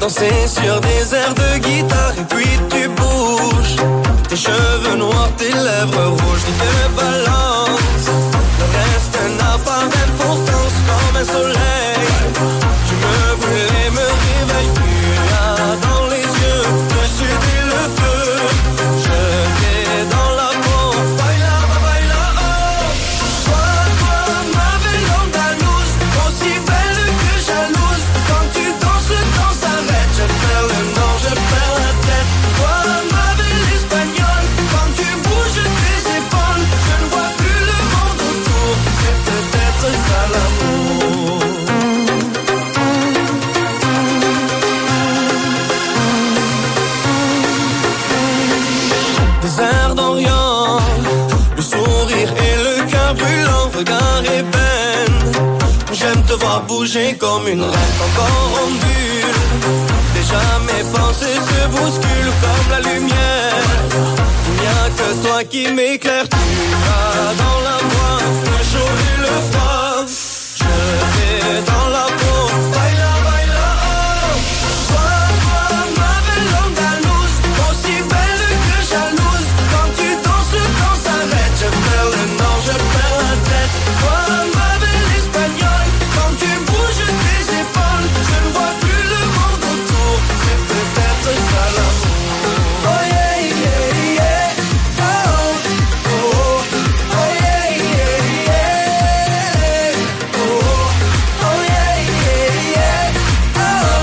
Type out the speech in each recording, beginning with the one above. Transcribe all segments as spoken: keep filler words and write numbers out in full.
danser sur des airs de guitare et puis tu bouges. Tes cheveux noirs, tes lèvres rouges, tu te balances. Le reste n'a pas d'importance comme un soleil. Tu me brûles et me réveilles, tu as dans les yeux le sud et le feu. Je t'ai dans la peau, baila, baila, oh. Toi, toi, ma belle andalouse, aussi belle que jalouse. Quand tu danses, le temps s'arrête. Je perds le nord, je perds la tête. Toi, ma belle espagnole, quand tu bouges tes épaules, je ne vois plus le monde autour. C'est peut-être ça l'amour. Des airs d'Orient, le sourire et le cœur brûlant, regard ébène. J'aime te voir bouger comme une reine, encore en bulle. Déjà mes pensées se bousculent comme la lumière. Il n'y a que toi qui m'éclaire. Tu as dans la voix le chaud et le froid. Je vais dans la peau, baila, baila, oh. Toi, toi, ma belle andalouse, aussi belle que jalouse. Quand tu danses, le temps s'arrête. Je perds le nord, je perds la tête. Toi, ma belle espagnole, quand tu bouges tes épaules, je ne vois plus le monde autour. C'est peut-être ça l'amour. Oh yeah, yeah, yeah. Oh, oh, oh, oh yeah, yeah, yeah. Oh, oh yeah, yeah, yeah. Oh,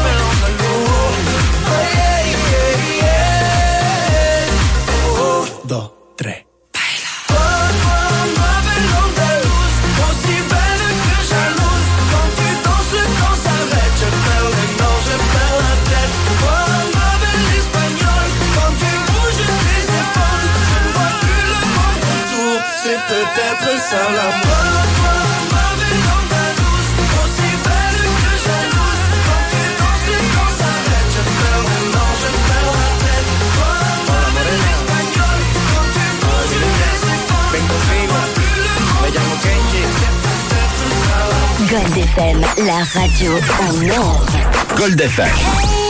oh yeah, yeah, yeah. Oh, dos, tres. Toi, toi, ma belle andalouse, aussi belle que jalouse. Quand tu danses, le temps s'arrête. Je perds le nord, je perds la tête. Toi, ma belle espagnole, quand tu bouges tes épaules, je ne vois plus le monde autour. C'est peut-être ça l'amour. Toi, ma belle andalouse, aussi belle que jalouse. Quand tu danses, le temps s'arrête. Je perds le nord, je perds la tête. Toi, ma belle espagnole, quand tu bouges tes épaules, je ne vois plus le monde autour. C'est peut-être ça l'amour. Gold F M, la radio en or. Gold F M.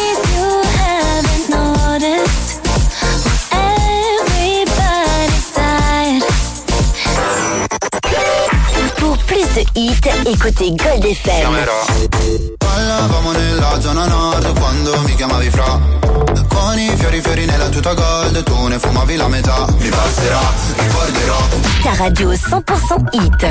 Pour plus de hits, écoutez Gold F M. Parlavamo nella zona nord quando mi chiamavi fra. Con i fiori fiori nella tuta gold, tu ne fumavi la metà. Mi passerà, ricorderò. Ta radio cent pour cent hit.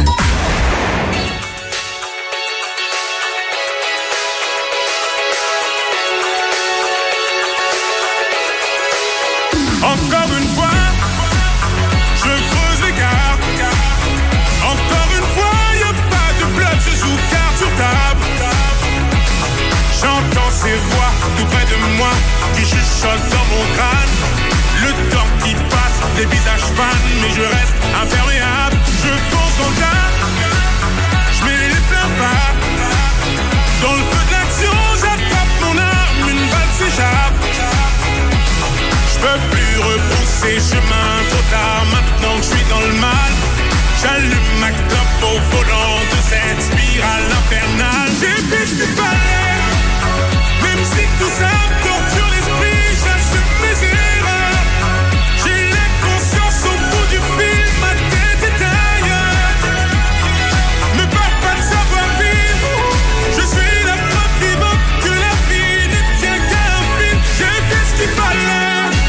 Encore une fois, je creuse l'écart. Encore une fois, y'a pas de bluff, je joue carte sur table. J'entends ces voix tout près de moi qui chuchotent dans mon crâne. Le temps qui passe, les visages fans, mais je reste imperméable. Je fonce dans le tas, je mets les pleins pas. Dans le feu de l'action, j'attrape mon arme, une balle s'échappe. Je peux plus repousser chemin trop tard, maintenant que je suis dans le mal. J'allume ma clope au volant de cette spirale infernale. J'ai fait ce qu'il fallait, même si tout ça me torture l'esprit, j'assume mes erreurs. J'ai la conscience au bout du fil, ma tête est ailleurs. Ne parle pas de savoir vivre, je suis la preuve vivante que la vie ne tient qu'à un fil. J'ai fait ce qu'il fallait.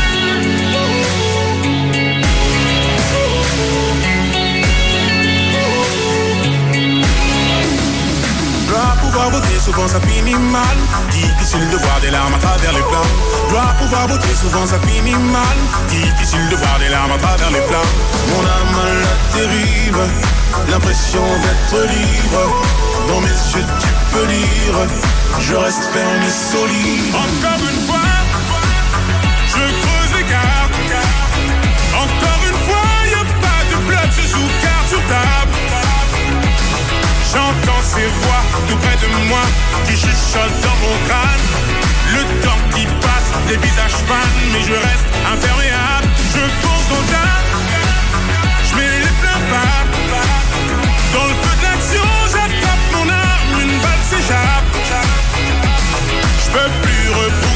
Dois pouvoir voter, souvent ça finit mal. Difficile de voir des larmes à travers les flammes. Dois pouvoir voter, souvent ça finit mal. Difficile de voir des larmes à travers les flammes. Mon âme à la dérive, l'impression d'être libre. Dans mes yeux tu peux lire, je reste ferme et solide. Encore une fois, je creuse l'écart. Encore une fois, y'a pas de bluff, je joue carte sur table. J'entends ces voix tout près de moi qui chuchotent dans mon crâne. Le temps qui passe, les visages fans, mais je reste imperméable. Je fonce dans le tas, je mets les pleins pas. Dans le feu de l'action, j'attrape mon arme, une balle s'échappe. Je peux plus reprendre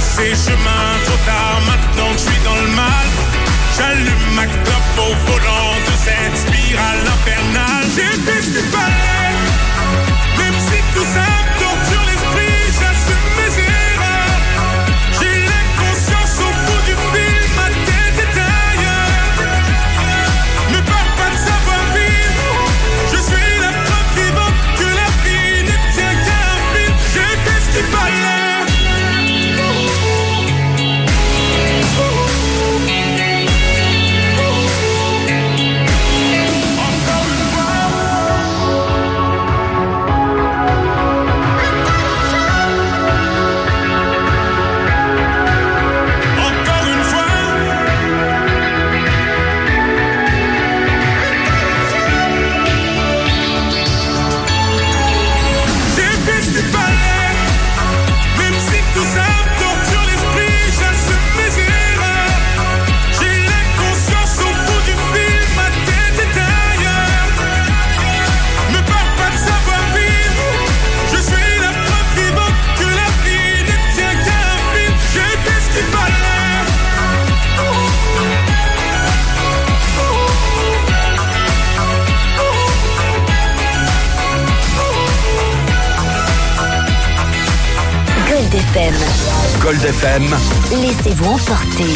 Gold F M. Laissez-vous emporter.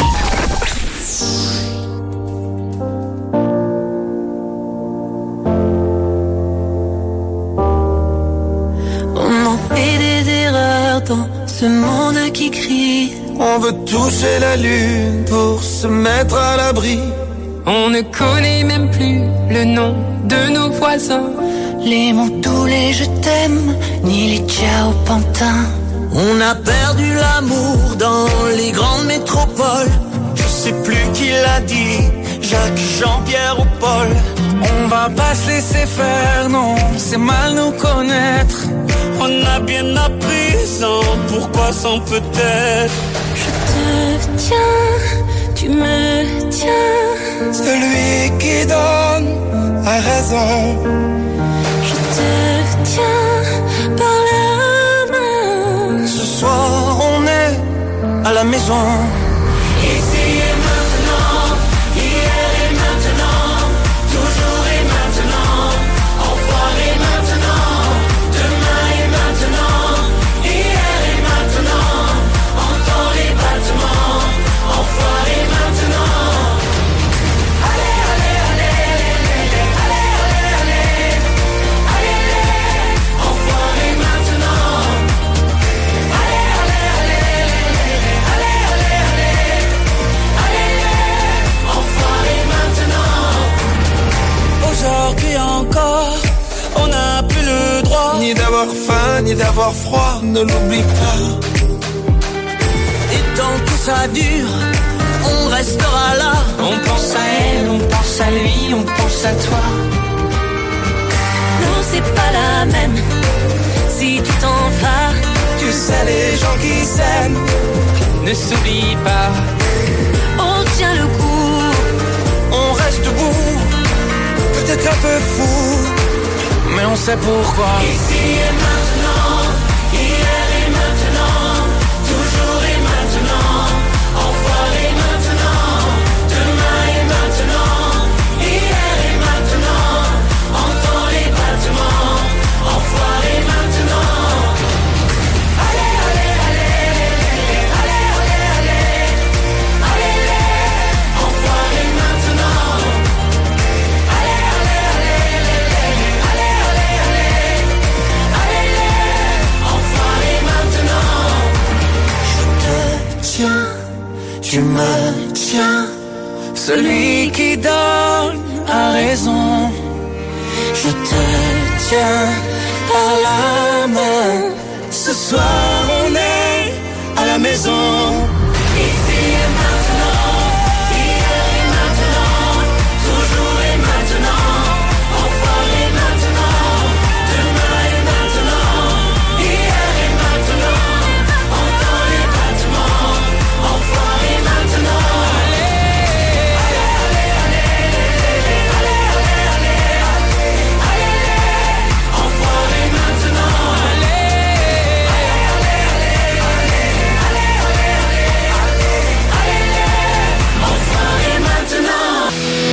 On en fait des erreurs dans ce monde qui crie. On veut toucher la lune pour se mettre à l'abri. On ne connaît même plus le nom de nos voisins. Les mots tous les je t'aime, ni les ciao pantins. On a perdu l'amour dans les grandes métropoles. Je sais plus qui l'a dit, Jacques, Jean-Pierre ou Paul. On va pas se laisser faire, non, c'est mal nous connaître. On a bien appris sans pourquoi, sans peut-être. Je te tiens, tu me tiens. Celui qui donne a raison. Je te tiens par la main. Ce soir on est à la maison. Ici et maintenant, hier et maintenant, toujours et maintenant, enfoiré et maintenant, demain et maintenant, hier et maintenant, entends les battements, enfoiré et maintenant. Allez, allez, allez, allez, allez, allez, allez, allez, enfoiré et maintenant. Allez, allez, allez, allez, allez, allez, allez, enfoiré et maintenant. Aujourd'hui encore, on n'a plus le droit ni d'avoir faim, ni d'avoir froid, ne l'oublie pas. Et tant que ça dure, on restera là. On pense à elle, on pense à lui, on pense à toi. Non, c'est pas la même. Si tu t'en vas, Tu sais les gens qui s'aiment ne s'oublie pas. On tient le coup. on reste debout, peut-être un peu fou, Mais on sait pourquoi. Ici et maintenant, hier et maintenant, toujours et maintenant, enfoiré et maintenant, demain et maintenant, hier et maintenant, entends les battements, enfoiré et maintenant. Allez, allez, allez, allez, allez, allez, allez, allez, enfoiré et maintenant. Allez, allez, allez, allez, allez, allez, allez, allez, enfoiré et maintenant. je te tiens, tu me tiens. Celui qui donne a raison. Je te tiens par la main. Ce soir on est à la maison. Ici et maintenant, hier et maintenant, toujours et maintenant, enfoiré et maintenant, demain et maintenant, hier et maintenant, entends les battements, enfoiré et maintenant. Allez, allez, allez, allez, allez, allez, allez, allez, enfoiré et maintenant. Allez, allez, allez, allez, allez, allez, allez, enfoiré et maintenant.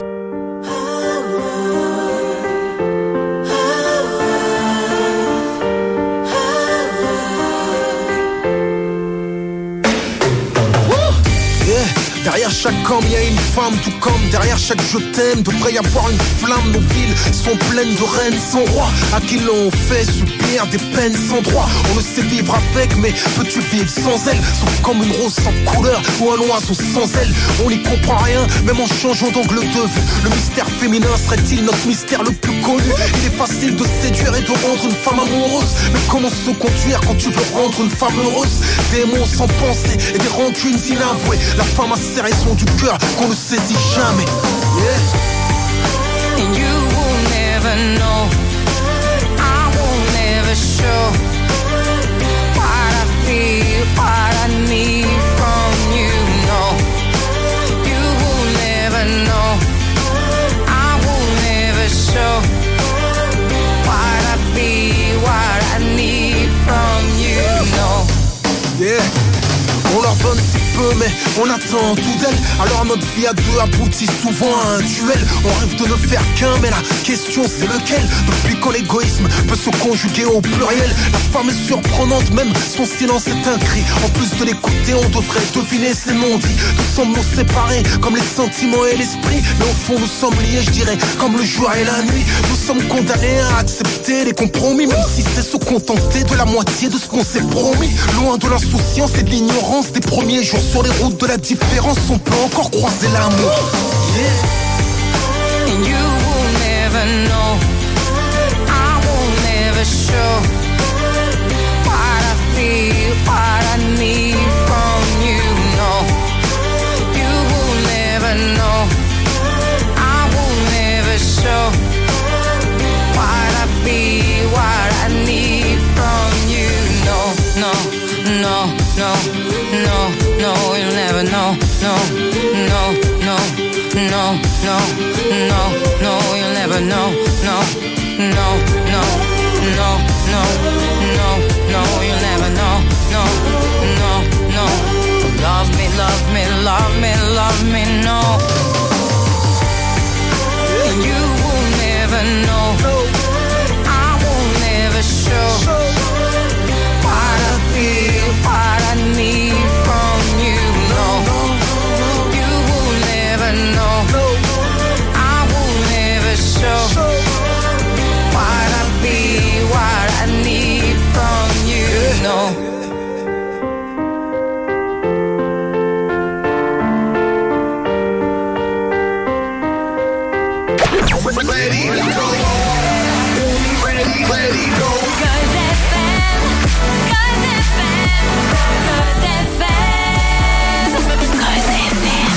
Yeah. Derrière chaque homme, il y a une femme, tout comme derrière chaque je t'aime, devrait y avoir une flamme. Nos villes sont pleines de reines sans roi, à qui l'on fait subir des peines sans droit. On ne sait vivre avec, mais peux-tu vivre sans elle? Sauf comme une rose sans couleur ou un oiseau sans aile. On n'y comprend rien, même en changeant d'angle de vue. Le mystère féminin serait-il notre mystère le plus connu? Il est facile de séduire et de rendre une femme amoureuse, mais comment se conduire quand tu veux rendre une femme heureuse? Des mots sans pensée et des rancunes inavouées. La femme a ses raisons du cœur qu'on ne saisit jamais. Yeah. And you will never know, I will never show what I feel, what I need from you. No, you will never know, I will never show what I feel, what I need from you. No. Yeah. On leur donne si peu, mais mais on attend tout d'elle. Alors notre vie à deux aboutit souvent à un duel. On rêve de ne faire qu'un, mais la question c'est lequel. Depuis quand l'égoïsme peut se conjuguer au pluriel. La femme est surprenante, même son silence est un cri. En plus de l'écouter, on devrait deviner ses non-dits. Nous sommes nous séparés comme les sentiments et l'esprit, mais au fond nous sommes liés, je dirais, comme le jour et la nuit. Nous sommes condamnés à accepter les compromis, même si c'est se contenter de la moitié de ce qu'on s'est promis. Loin de l'insouciance et de l'ignorance des premiers jours sur les routes de la différence, on peut encore croiser l'amour. Yeah. And you will never know, I will never show what I feel, what I need from you. No, you will never know, I will never show what I feel, what I need from you. No, no, no, no, no, no, you'll never know. No, no, no, no, no, no, no, you'll never know. No, no, no, no, no, no, no, you'll never know. No, no, no, love me, love me, love me, love me, no. And you will never know, I will never show what I feel, what I need from you. No, you will never know, I will never show what I feel, what I need from you. No. Ready to go. Ready, ready, go. Good F M, Good F M, Good F M, Good F M.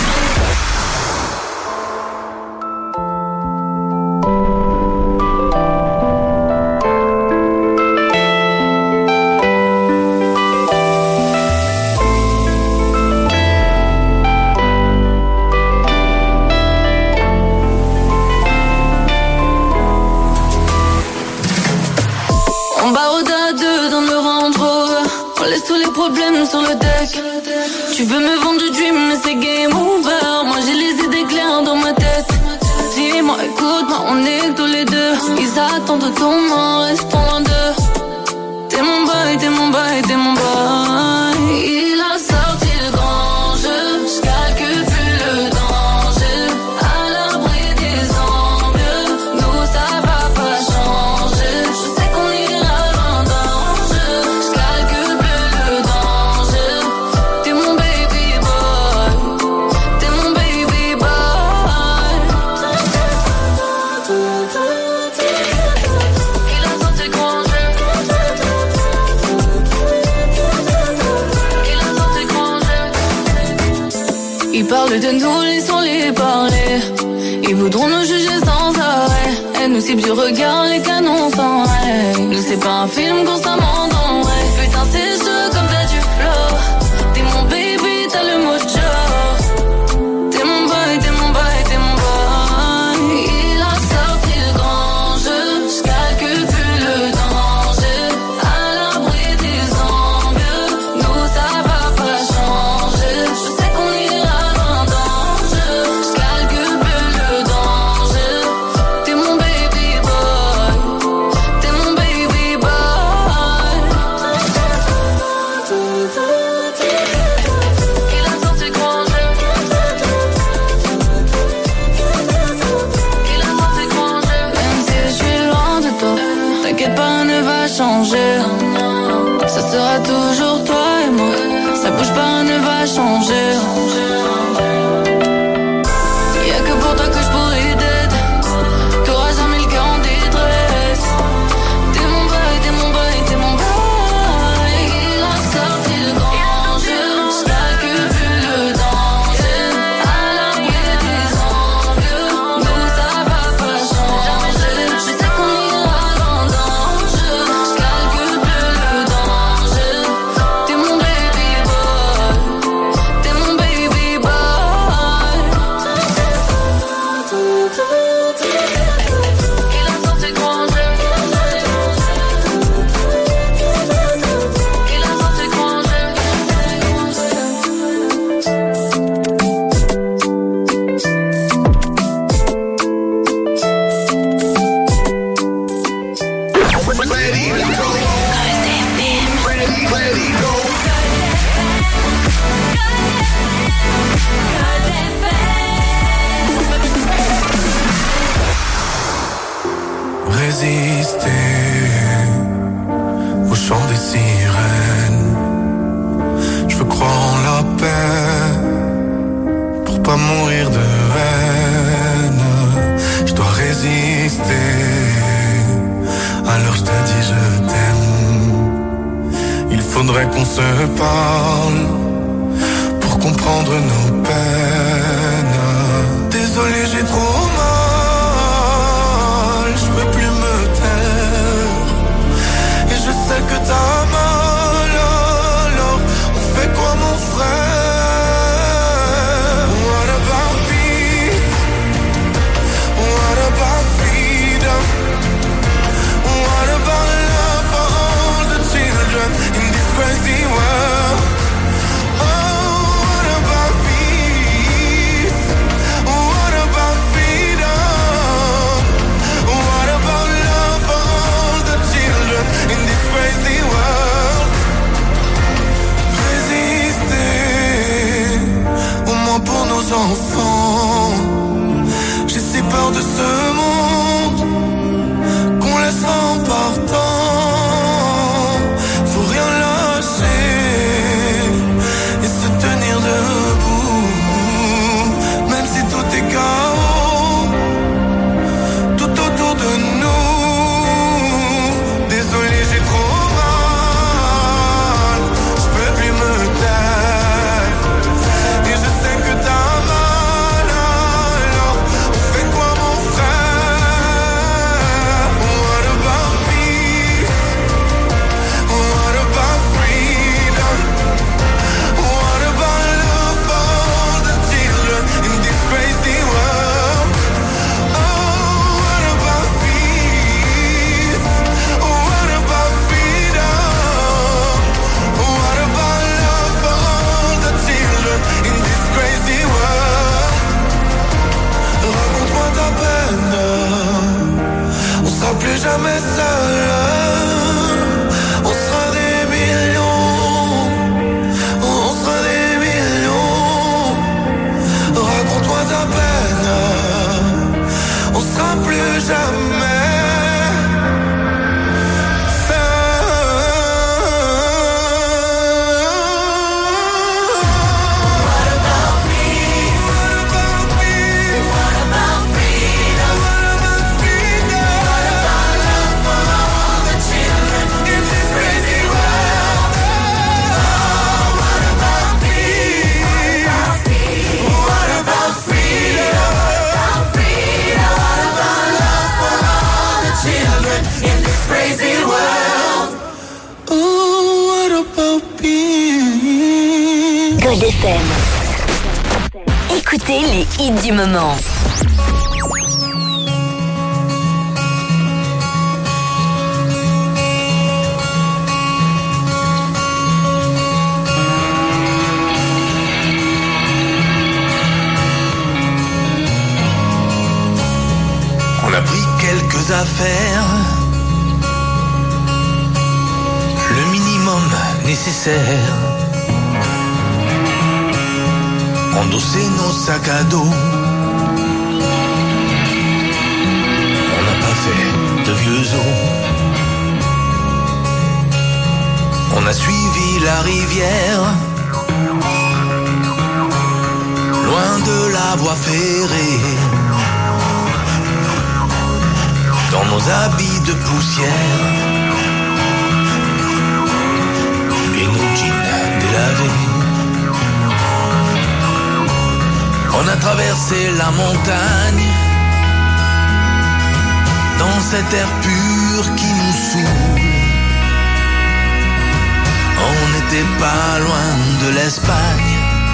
Tous les problèmes sur le deck. Tu veux me vendre du dream, mais c'est game over. Moi j'ai les idées claires dans ma tête. Dis-moi, écoute-moi, on est tous les deux. Ils attendent ton nom, restons loin d'eux. T'es mon boy, t'es mon boy, t'es mon boy. Il a sorti le grand jeu, j'calcule plus le danger. À l'abri des envieux, nous ça va pas changer. Je sais qu'on ira loin d'un jeu, j'calcule plus le danger. T'es mon baby boy, t'es mon baby boy. Il a sorti le grand jeu. Ils parlent de nous, laissons-les parler. Ils voudront nous juger sans arrêt. Elle nous cible du regard, les canons sans règle. Nous c'est pas un film constamment dans vrai. Putain c'est chaud comme t'as du flow. T'es mon baby, t'as le mojo. T'es mon boy, t'es mon boy, t'es mon boy. Il a sorti le grand jeu, j'calcule plus le danger. À l'abri des envieux, nous ça va pas changer. Je sais qu'on ira loin d'un jeu, j'calcule plus le danger. T'es mon baby boy, t'es mon baby boy. Il a sorti le grand jeu. Il a sorti le grand jeu. Même si je suis loin de toi, t'inquiète pas, ne va changer. Ça sera toujours toi et moi. Ça bouge pas, ne va changer. Y'a que pour toi que je pourrais t'aider. T'auras jamais le cœur en détresse. T'es mon boy, t'es mon boy, t'es mon boy. Il a sorti le grand jeu, j'calcule plus le danger. À l'abri des envieux, nous ça va pas changer. Je sais qu'on ira loin d'un jeu, j'calcule plus le danger. T'es mon baby boy, t'es mon baby ready, go. Résister au chant des sirènes. Je veux croire en la paix pour pas mourir de haine. Je dois résister. Alors je te dis je t'aime. Il faudrait qu'on se parle pour comprendre nos peines. Désolé, j'ai trop mal, je peux plus me taire. Et je sais que t'as mal, alors on fait quoi mon frère? What about peace? What about freedom? What about love for all the children in this crazy world? Oh, what about peace? What about freedom? What about love for all the children in this crazy world? Résister, au moins pour nos enfants. J'ai si peur de ce monde qu'on laisse en partant. Faut rien lâcher et se tenir debout, même si tout est chaos tout autour de nous. Désolé, j'ai trop mal, je peux plus me taire. Et je sais que t'as mal, alors on fait quoi mon frère? What about peace? What about freedom? What about love for all the children in this crazy world? Oh, what about peace? What about freedom? What about love for all the children in this crazy world? Raconte-moi ta peine, on sera plus jamais seul. On sera des millions, on sera des millions. Raconte-moi ta peine, on sera plus jamais Gold F M. Écoutez les hits du moment. On a pris quelques affaires, le minimum nécessaire. Endosser nos sacs à dos. On n'a pas fait de vieux os. On a suivi la rivière, loin de la voie ferrée. Dans nos habits de poussière et nos jeans délavés. On a traversé la montagne dans cet air pur qui nous saoule. On n'était pas loin de l'Espagne,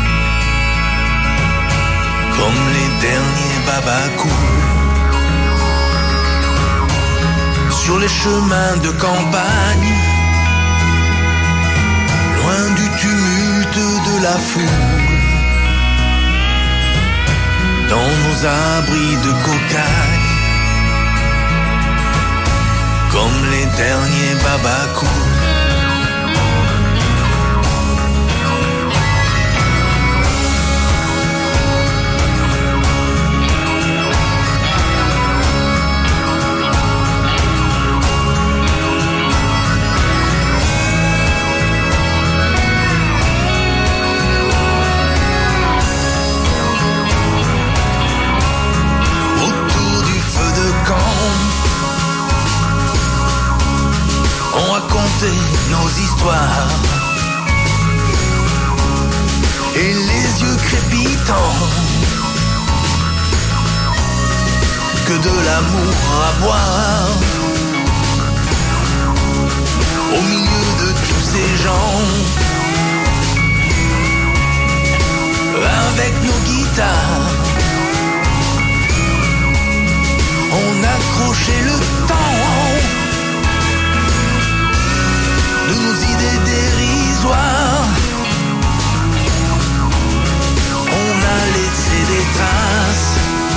comme les derniers babacous. Sur les chemins de campagne, loin du tumulte de la foule. Dans nos abris de cocagne, comme les derniers babacous. raconter nos histoires. Et les yeux crépitants, que de l'amour à boire. Au milieu de tous ces gens, avec nos guitares, on accrochait le temps de nos idées dérisoires. On a laissé des traces,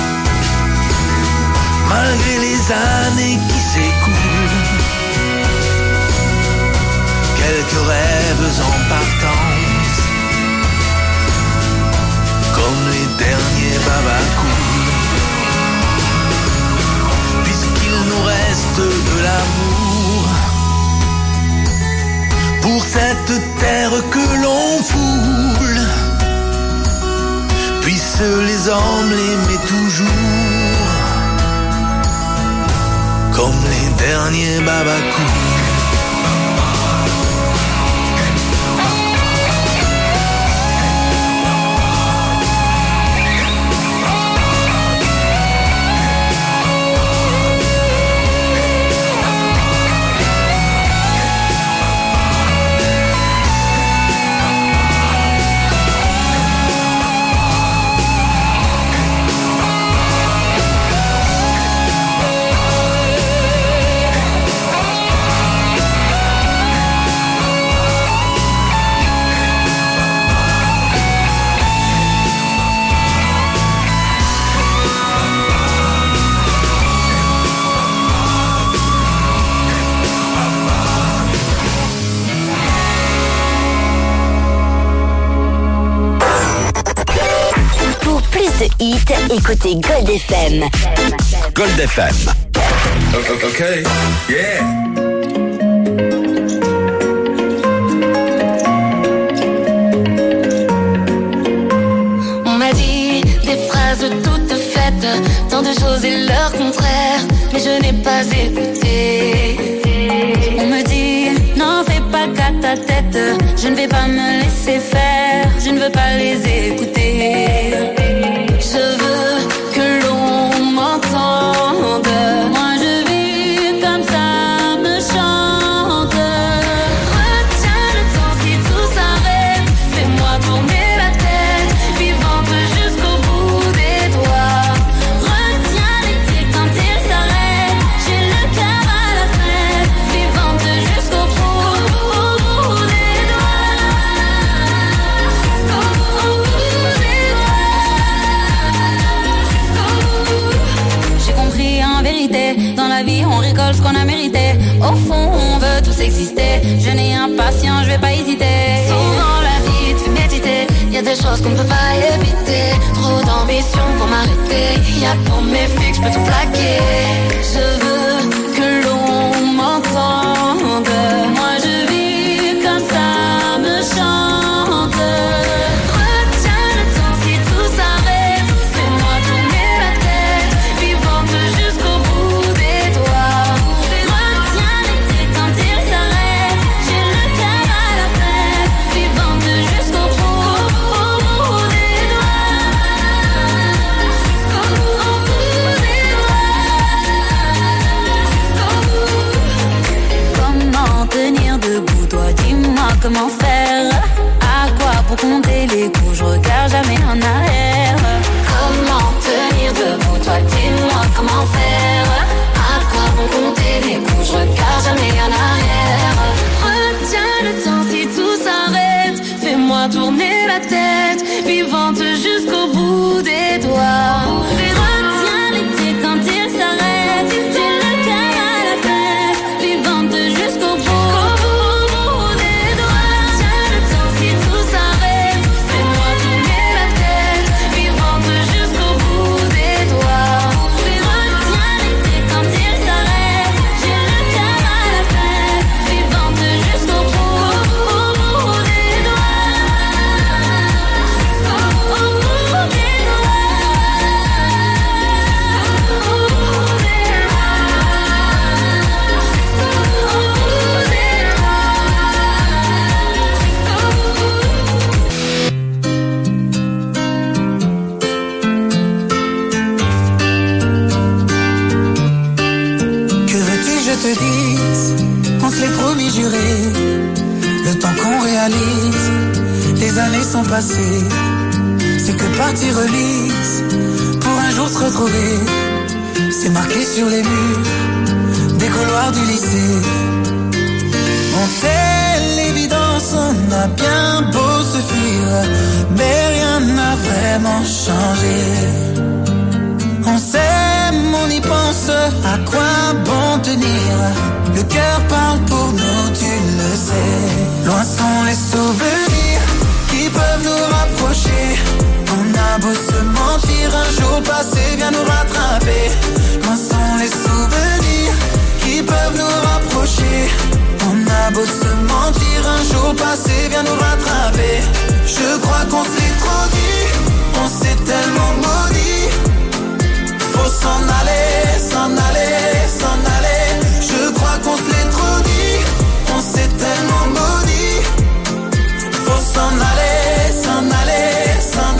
malgré les années qui s'écoulent. Quelques rêves en partance, comme les derniers babacools. Puisqu'il nous reste de l'amour pour cette terre que l'on foule, puissent les hommes l'aimer toujours, comme les derniers babacools. Hit, écoutez Gold F M. Gold F M. Okay, okay. Yeah. On m'a dit des phrases toutes faites, tant de choses et leur contraire, mais je n'ai pas écouté. On me dit, n'en fais pas qu'à ta tête, je ne vais pas me laisser faire, je ne veux pas les écouter. Je veux que l'on m'entende. Moi je vis comme ça me chante. Retiens le temps si tout s'arrête. Fais-moi tourner la tête, vivante jusqu'au bout des doigts. Retiens l'été quand il s'arrête. J'ai le cœur à la fête, vivante jusqu'au bout, au bout des doigts. Jusqu'au bout des doigts. J'ai compris en vérité, dans la vie on récolte ce qu'on a mérité. Au fond on veut tous exister, je n'ai impatient, je vais pas hésiter. Souvent la vie te fait méditer, y'a des choses qu'on ne peut pas éviter. Trop d'ambition pour m'arrêter, y'a pour mes fixes, je peux tout plaquer. Je veux que l'on m'entende. Moi je vis comme ça me chante. Retiens le temps si tout s'arrête. Fais-moi tourner la tête, vivante jusqu'au bout des doigts. Retiens l'été quand il s'arrête. J'ai le cœur à la fête, vivante jusqu'au bout, au bout des doigts. Jusqu'au bout des doigts. Comment tenir debout, toi dis-moi comment faire. À quoi pour compter les coups, je regarde jamais en arrière. Comment tenir debout, toi dis-moi comment faire. À quoi pour compter les coups, je regarde jamais en arrière. Retiens le temps si tout s'arrête. Fais-moi tourner la tête, vivante jusqu'au bout des doigts. Retiens l'été quand il s'arrête. J'ai le cœur à la fête, vivante jusqu'au bout. Retiens l'été quand il s'arrête. J'ai le cœur à la fête, nuit jurée, le temps qu'on réalise, les années sont passées, c'est que partie relise, pour un jour se retrouver, c'est marqué sur les murs, des couloirs du lycée. On fait l'évidence, on a bien beau se fuir, mais rien n'a vraiment changé. On s'aime, on y pense, à quoi bon tenir? Le cœur parle pour nous, tu le sais. Loin sont les souvenirs qui peuvent nous rapprocher. On a beau se mentir, un jour passé vient nous rattraper. Loin sont les souvenirs qui peuvent nous rapprocher. On a beau se mentir, un jour passé vient nous rattraper. Je crois qu'on s'est trop dit, on s'est tellement maudit. Faut s'en aller, s'en aller, s'en aller. Je crois qu'on se l'est trop dit, on s'est tellement maudit. Faut s'en aller, s'en aller, s'en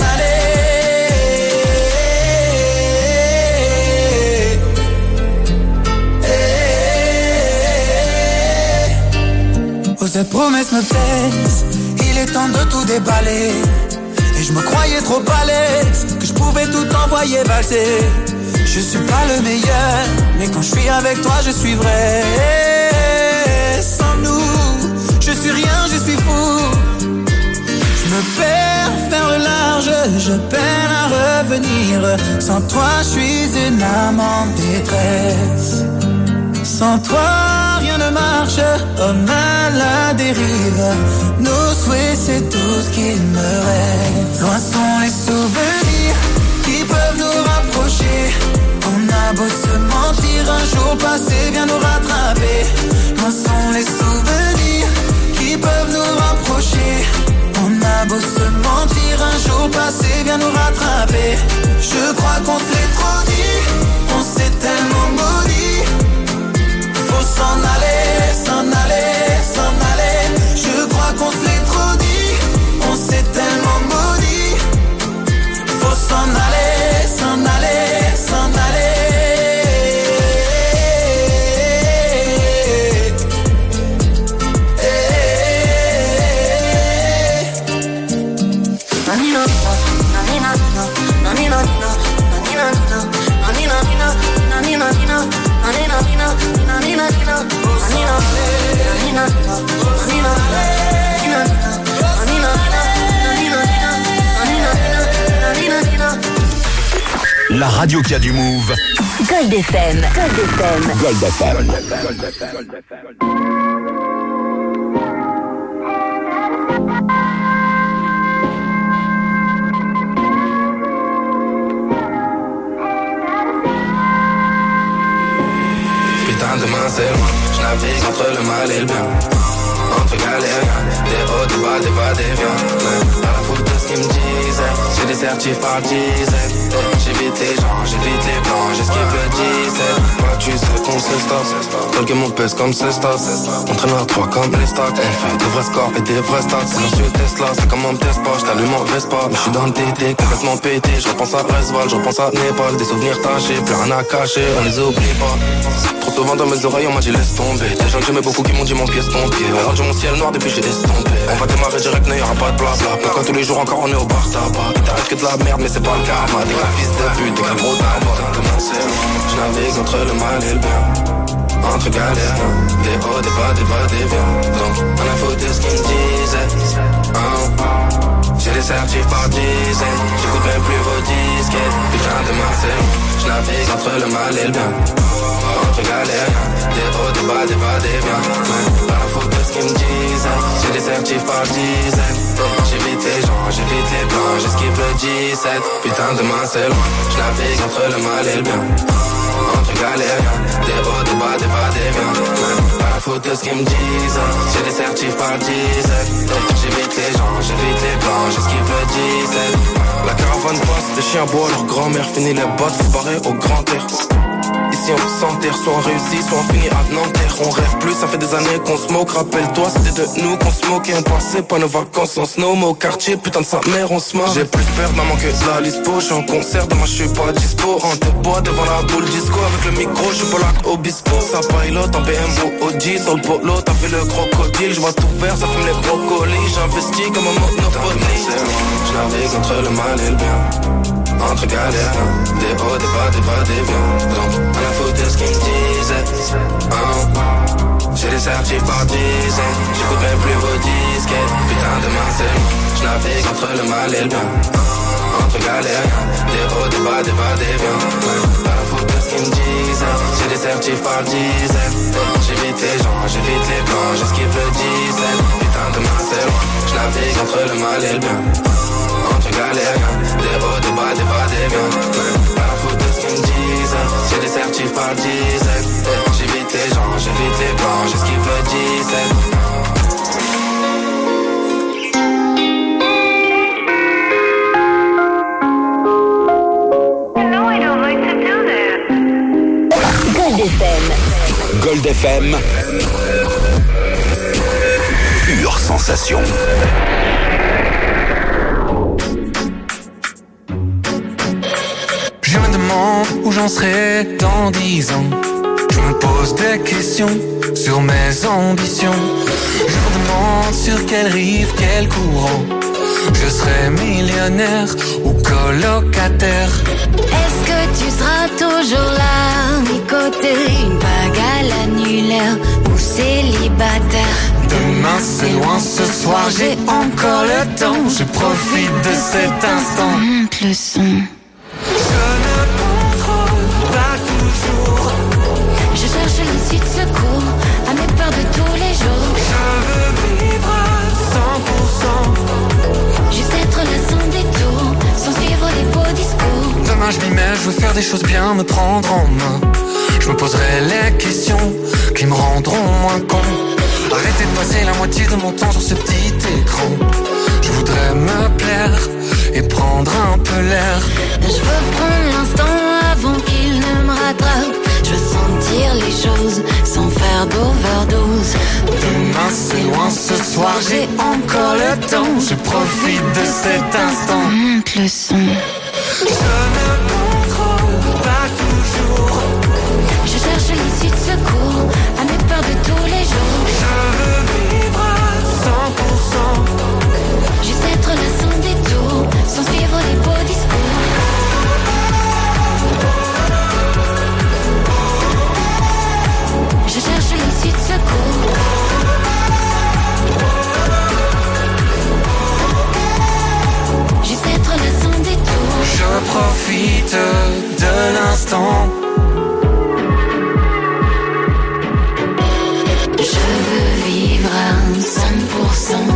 aller. Oh, cette promesse me pèse, il est temps de tout déballer. Et je me croyais trop balèze, que je pouvais tout envoyer valser. Je suis pas le meilleur, mais quand je suis avec toi, je suis vrai. Sans nous, je suis rien, je suis fou. Je me perds faire le large, je peine à revenir. Sans toi, je suis une âme en détresse. Sans toi, rien ne marche, homme à la dérive. Nos souhaits, c'est tout ce qu'il me reste. Loin sont les souvenirs qui peuvent nous rapprocher. On a beau se mentir, un jour passé vient nous rattraper. Loin sont les souvenirs qui peuvent nous rapprocher. On a beau se mentir, un jour passé vient nous rattraper. Je crois qu'on s'est trop dit, on s'est tellement maudit. Faut s'en aller, s'en aller, s'en aller. Je crois qu'on s'est trop dit, on s'est tellement maudit. Faut s'en aller, s'en aller, s'en aller. La radio qui a du move. Gold F M. Gold F M. Gold F M. Gold F M. Gold F M. Gold F M. Putain de main c'est loin, je navigue entre le mal et le bien. Entre galériens, des hauts, des bas, des va, des viens. À la faute de ce qu'ils me disaient, j'ai des certifs par dizaines. J'évite les gens, j'évite les blancs, j'esquive le dix-sept. Moi tu sais qu'on se stoppe, tel que mon pèse comme ce stop. On traîne à trois comme les stocks, on fait de vrais scores et des vrais stocks. C'est monsieur Tesla, c'est comme on me teste pas, j't'allume en Vespa. Mais j'suis dans le T T, complètement pété, je repense à Resval, je repense à Népal. Des souvenirs tachés, plus rien à cacher, on les oublie pas. Trop souvent dans mes oreilles on m'a dit laisse tomber. Des gens que j'aimais beaucoup qui m'ont dit mon pied estompier. On a rendu mon ciel noir depuis j'ai estompé. On va démarrer direct, il y'aura pas de blabla. Pourquoi tous les jours encore on est au bar tabac. Il t'arrive que de la merde mais c'est pas le karma. Des gars fils de pute, des gars gros tabac. Comment c'est, je navigue entre le mal et le bien. Entre galères, des hauts, des bas, des va, des viens. Donc on a foutu de ce qu'ils me disaient. hein. J'ai des certifs par dizaines, j'écoute même plus vos disquettes. Putain de Marseille, je navigue entre le mal et le bien. Entre galères, des hauts, des bas, des va, des viens. Pas la faute de ce qu'ils me disent, j'ai des certifs par dizaines. J'évite les gens, j'évite les blancs, j'esquive le dix-sept. Putain de Marseille, je navigue entre le mal et le bien. Entre galères, des hauts, des bas, des va, des viens. Pas la faute de ce qu'ils me disent, j'ai des certifs par dizaines. J'évite les gens, j'évite les blancs, j'esquive le dix-sept. La caravane passe, les chiens boivent, leur grand-mère finit les bottes, faut se barrer au grand air. Ici on s'enterre, soit on réussit, soit on finit à Nanterre. On rêve plus, ça fait des années qu'on se moque. Rappelle-toi, c'était de nous qu'on se moquait. On passait pas nos vacances en snow, mais au quartier, putain de sa mère, on se marre. J'ai plus peur de maman que de la lispo. J'suis en concert, demain j'suis pas dispo. En te bois devant la boule disco. Avec le micro, j'suis pas là obispo. Ça pilote en B M ou O G. Sur le polo, t'as fait le crocodile. J'vois tout vert, ça fume les brocolis. J'investis comme un monopoly. J'navigue entre le mal et le bien. Entre galères, des hauts, des bas, des bas, des viens. Donc, à la faute de ce qu'ils me disaient. Hein. J'ai des certifs par dizaines. J'écoute même plus vos disquettes. Putain de main, c'est moi. J'navigue entre le mal et le bien. Entre galères, des hauts, des bas, des bas, des viens. À la faute de ce qu'ils me disaient. J'ai des certifs par dizaines. J'évite les gens, j'évite les plans. J'esquive le diesel. Putain de main, c'est moi. J'navigue entre le mal et le bien. Entre galères, des hauts, des bas, des bas, des viens. Pas la faute de ce qu'ils me disent. J'ai des certifs par dizaines. J'évite les gens, j'évite les plans. J'esquive le diesel. Gold F M. Gold F M. Pure sensation. Je me demande où j'en serai dans dix ans. Je me pose des questions sur mes ambitions. Je me demande sur quelle rive, quel courant je serai millionnaire ou colocataire. Est-ce que tu seras toujours là, mes côtés, une bague à l'annulaire ou célibataire? Demain c'est loin, ce soir j'ai encore le temps. Je profite de cet instant. Monte le son. Je ne contrôle pas toujours. Je cherche l'issue de secours à mes peurs de tous les jours. Je veux vivre à cent pour cent. Juste être là sans détour, sans suivre les beaux discours. Demain je m'y mets, je veux faire des choses bien, me prendre en main. Je me poserai les questions qui me rendront moins con. Arrêtez de passer la moitié de mon temps sur ce petit écran. Je voudrais me plaire et prendre un peu l'air. Je veux prendre l'instant avant qu'il ne me rattrape. Je veux sentir les choses sans faire d'overdose. Demain c'est loin, ce soir j'ai encore le temps. Je profite de cet instant. Monte le son. Je ne contrôle pas toujours. Je cherche l'issue de secours à mes peurs de tous les jours. Je veux vivre à cent pour cent. Juste être là sans détour, sans suivre les beaux discours. Je cherche l'issue de secours. Juste être là sans détour. Je profite de l'instant. Je veux vivre à cent pour cent.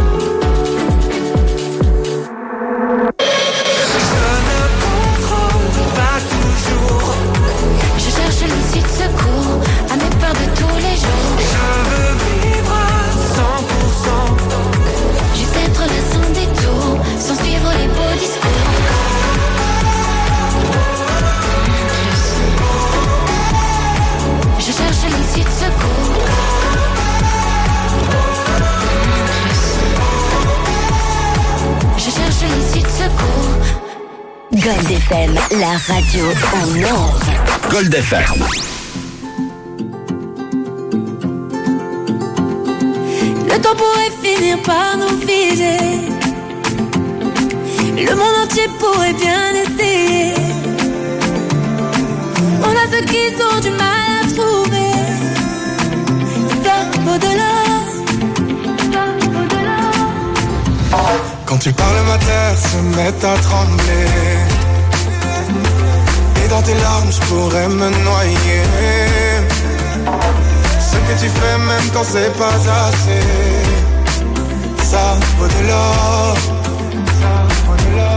Je ne contrôle pas toujours. Je cherche l'issue de secours à mes peurs de tous les jours. Je veux vivre à cent pour cent. Juste être là sans détour, sans suivre les beaux discours. Je cherche l'issue de secours. Je cherche l'issue de secours. Gold F M, la radio en or. Gold F M. Le temps pourrait finir par nous figer. Le monde entier pourrait bien essayer. On a ceux qui ont du mal à trouver. Ça au-delà. Quand tu parles, ma terre se met à trembler. Et dans tes larmes, je pourrais me noyer. Ce que tu fais, même quand c'est pas assez. Ça au-delà. Ça au-delà.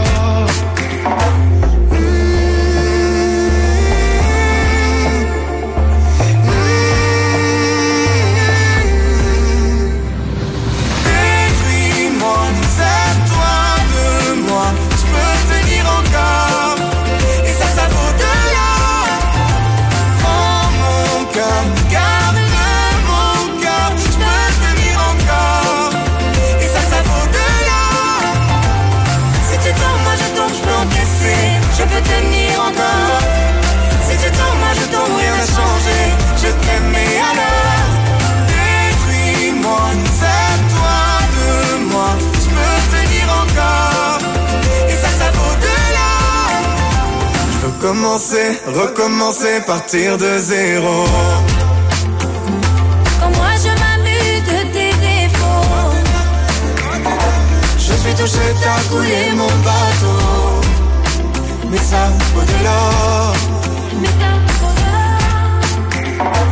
recommencer, recommencer, partir de zéro. Quand moi je m'amuse de tes défauts, je suis touché, t'as coulé mon bateau. Mais ça, au-delà, mais ça, au-delà.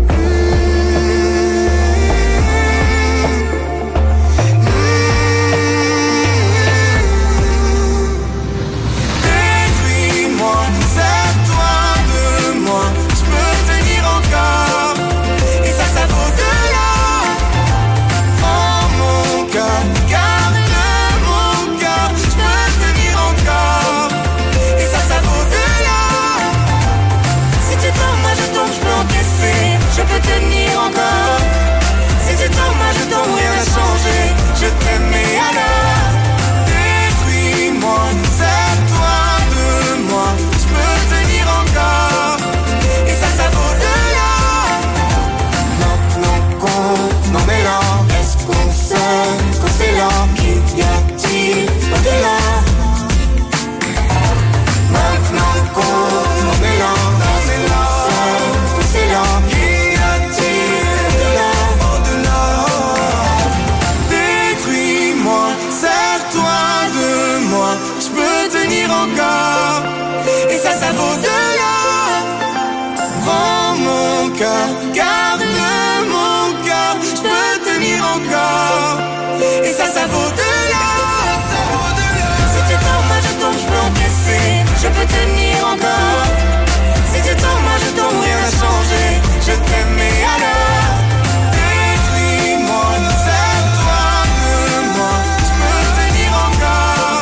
Je peux tenir encore. Si tu tombes, moi je tombe, rien n'a changé. Je t'aime et alors détruis-moi, sers-toi de moi. Je peux tenir encore. Et ça, ça vaut de là. Maintenant qu'on en est là, est-ce qu'on sait quand c'est là? Qu'y a-t-il au-delà? Maintenant qu'on en est là, est-ce qu'on sait quand c'est là? Je peux tenir encore. Et ça, ça vaut de là. Prends mon cœur, garde mon cœur. Je peux tenir encore. Et ça, ça vaut de là. Si tu tombes, moi je tombe, je peux encaisser. Je peux tenir encore. Si tu tombes, moi je tombe, rien n'a changé. Je t'aime et alors détruis-moi, sers-toi de moi. Je peux tenir encore.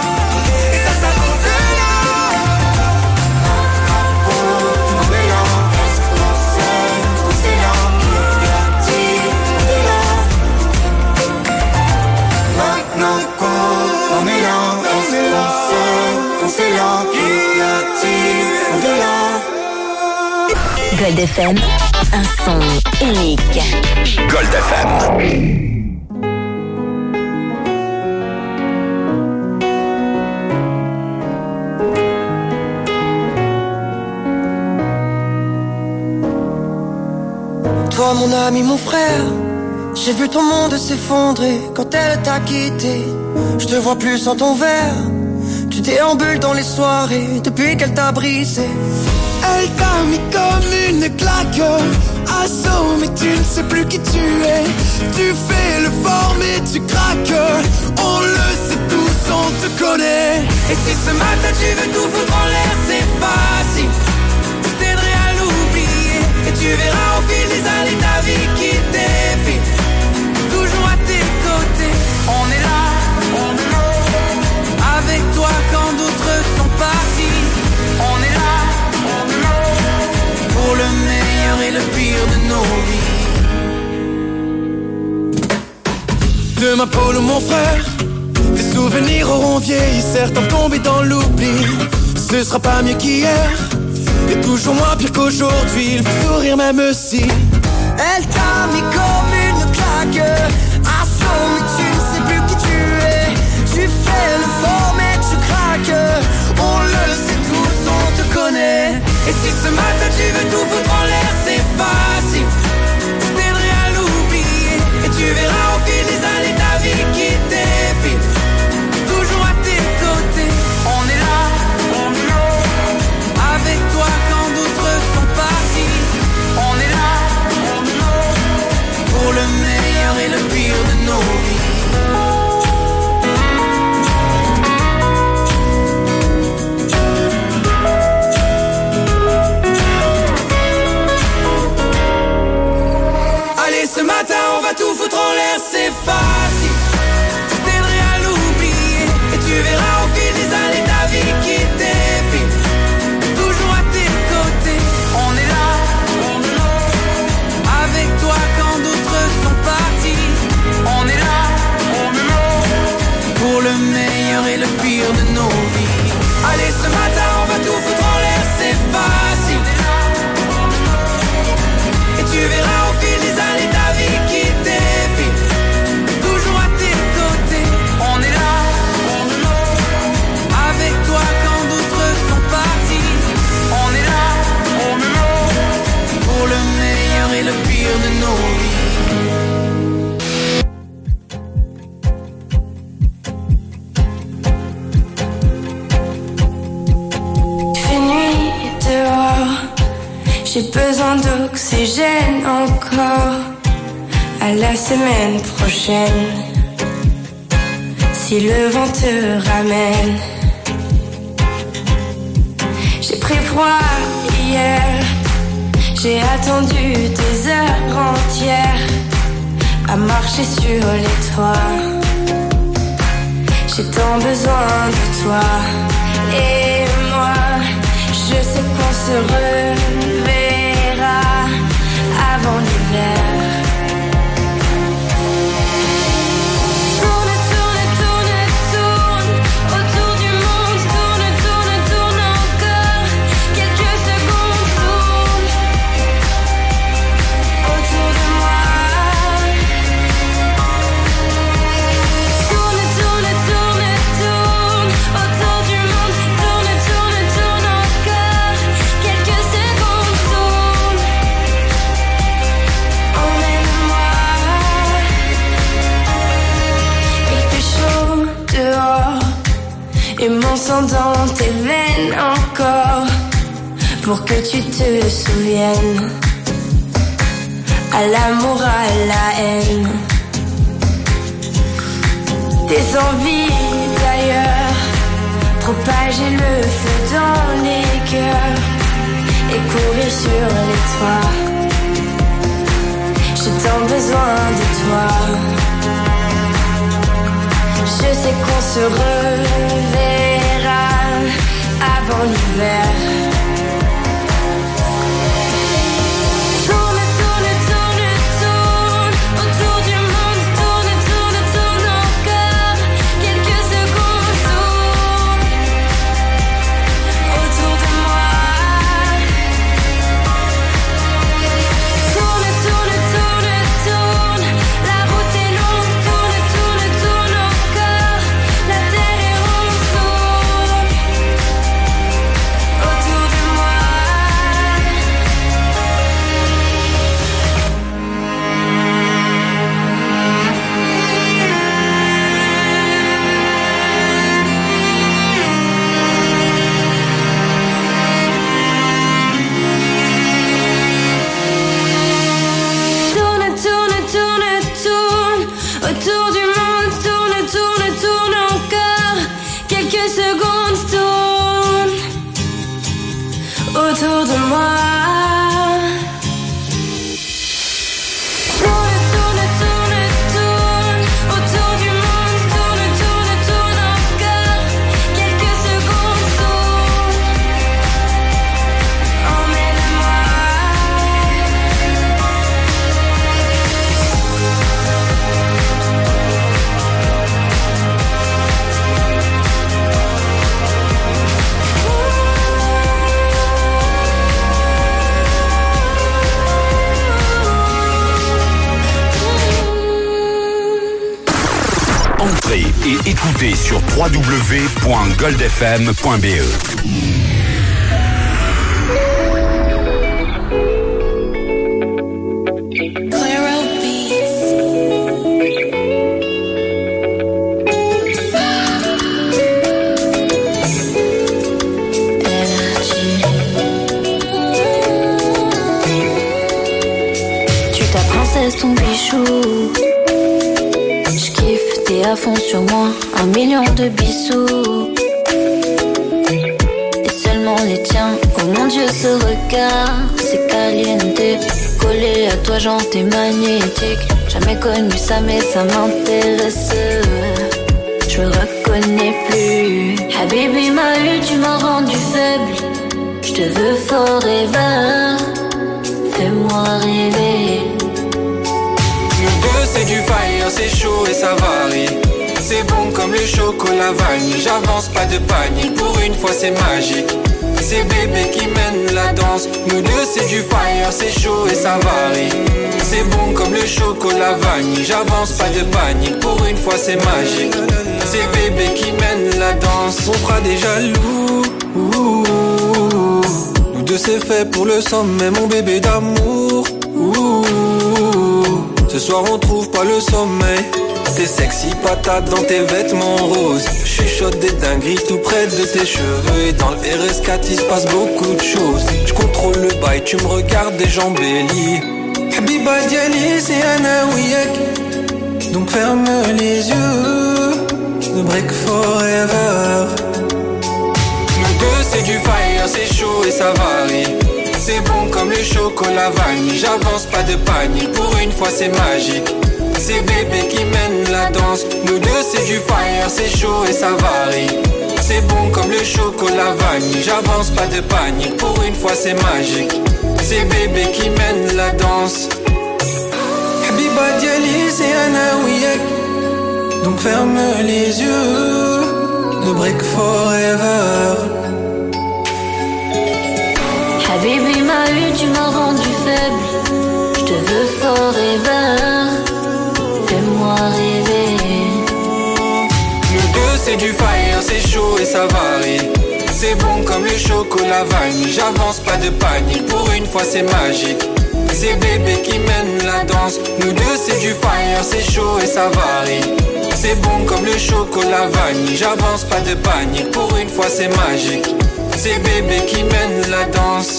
Gold F M, un son unique. Gold F M. Toi mon ami, mon frère, j'ai vu ton monde s'effondrer quand elle t'a quitté. Je te vois plus sans ton verre, tu déambules dans les soirées depuis qu'elle t'a brisé. Elle t'a mis comme une claque, assaut mais tu ne sais plus qui tu es. Tu fais le fort mais tu craques, on le sait tous, on te connaît. Et si ce matin tu veux tout foutre en l'air, c'est facile, je t'aiderai à l'oublier. Et tu verras au fil des années ta vie qui défile, toujours à tes côtés. On est là, on est là, avec toi quand d'autres sont partis. On est là, on est là, pour le meilleur et le pire de nos vies. De ma Paul, mon frère, tes souvenirs auront vieilli, certains tombés dans l'oubli. Ce sera pas mieux qu'hier, et toujours moins pire qu'aujourd'hui. Il faut sourire même si elle t'a mis comme une claque, assaut mais tu ne sais plus qui tu es. Tu fais le fort mais tu craques, on le sait tous, on te connaît. Et si ce matin tu veux tout foutre en l'air, c'est facile, je t'aiderai à l'oublier. Et tu verras au fil des années ta vie qui défile, toujours à tes côtés. On est là, on est là, avec toi quand d'autres sont partis. On est là, on est là, pour le meilleur et le pire de nos vies. Ce matin on va tout foutre en l'air, c'est facile, je t'aiderai à l'oublier. Et tu verras au fil des années ta vie qui défile, toujours à tes côtés. On est là, on est là, avec toi quand d'autres sont partis. On est là, on est là, pour le meilleur et le pire de nos vies. Allez, ce matin on va tout foutre en l'air, c'est facile, et tu verras au fil des années ta vie qui défile, toujours à tes côtés. On est là, on est là, avec toi quand d'autres sont partis. On J'ai besoin d'oxygène encore. À la semaine prochaine, si le vent te ramène. J'ai pris froid hier, j'ai attendu des heures entières à marcher sur les toits. J'ai tant besoin de toi. Et moi, je sais qu'on se reverra avant l'hiver. Et mon sang dans tes veines encore, pour que tu te souviennes. À l'amour, à la haine, tes envies d'ailleurs, propager le feu dans les cœurs et courir sur les toits. J'ai tant besoin de toi. Je sais qu'on se reverra avant l'hiver. Tourne, tourne, tourne, tourne autour du monde, tourne, tourne, tourne encore. Quelques secondes tourne autour de moi. Tourne, tourne, tourne, tourne. La route est longue, tourne, tourne, tourne encore. La terre est ronde, tourne autour de moi. Tourne, tourne, tourne, tourne autour du monde, tourne, tourne, tourne encore. Quelques secondes tourne autour de moi. Tourne, tourne, tourne, tourne autour du monde, tourne, tourne, tourne encore. Quelques secondes tourne. Emmène-moi. Entrez et écoutez sur w w w point gold f m point b e. Tu ta princesse, ton bichou. Je kiffe, t'es à fond sur moi. Un million de bisous. Et seulement les tiens. Oh mon Dieu, ce regard, c'est caliente. Collé à toi, genre t'es magnétique. Jamais connu ça, mais ça m'intéresse. Je me reconnais plus. Habibi m'a eu, tu m'as rendu faible. Je te veux forever. Fais-moi rêver. Nous deux c'est du fire, c'est chaud et ça varie. C'est bon comme le chocolat vanille. J'avance pas de panique, pour une fois c'est magique. C'est bébé qui mène la danse. Nous deux c'est du fire, c'est chaud et ça varie. C'est bon comme le chocolat vanille. J'avance pas de panique, pour une fois c'est magique. C'est bébé qui mène la danse. On fera des jaloux. Ouh. Nous deux c'est fait pour le sommet, mon bébé d'amour. Ouh. Ce soir on trouve pas le sommeil. tes sexy patates dans tes vêtements roses. Chuchote des dingueries tout près de tes cheveux. Et dans le R S quatre il se passe beaucoup de choses. Je contrôle le bail, tu me regardes des embellis. Habiba diali c'est Anna Ouyak. Donc ferme les yeux, ne break forever. Nous deux c'est du fire, c'est chaud et ça varie. C'est bon comme le chocolat vanille. J'avance pas de panique, pour une fois c'est magique. C'est bébé qui mène la danse. Nous deux c'est du fire, c'est chaud et ça varie. C'est bon comme le chocolat vanille. J'avance pas de panique, pour une fois c'est magique. C'est bébé qui mène la danse. Habiba diali c'est Anna Ouyak. Donc ferme les yeux, ne break forever. Habibi m'a eu, tu m'as rendu faible. Je te veux forever. Fais-moi rêver. Nous deux c'est du fire, c'est chaud et ça varie. C'est bon comme le chocolat vanille. J'avance pas de panique, pour une fois c'est magique. C'est bébé qui mène la danse. Nous deux c'est du fire, c'est chaud et ça varie. C'est bon comme le chocolat vanille. J'avance pas de panique, pour une fois c'est magique. C'est bébé qui mène la danse.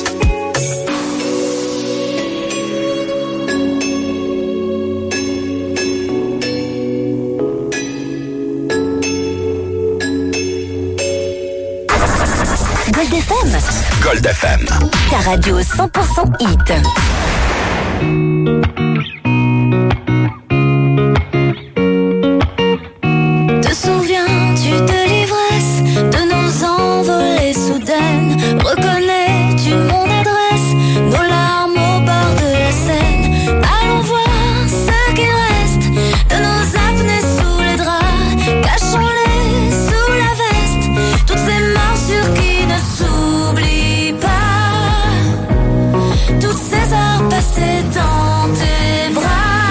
Gold F M. Gold F M. Ta radio cent pour cent hit. Te souviens-tu de l'ivresse, de nos envolées soudaines? Reconnais-tu mon adresse, nos larmes au bord de la Seine? Allons voir ce qu'il reste de nos apnées sous les draps. Cachons-les sous la veste, toutes ces morsures qui ne s'oublient pas. Toutes ces heures passées dans tes bras.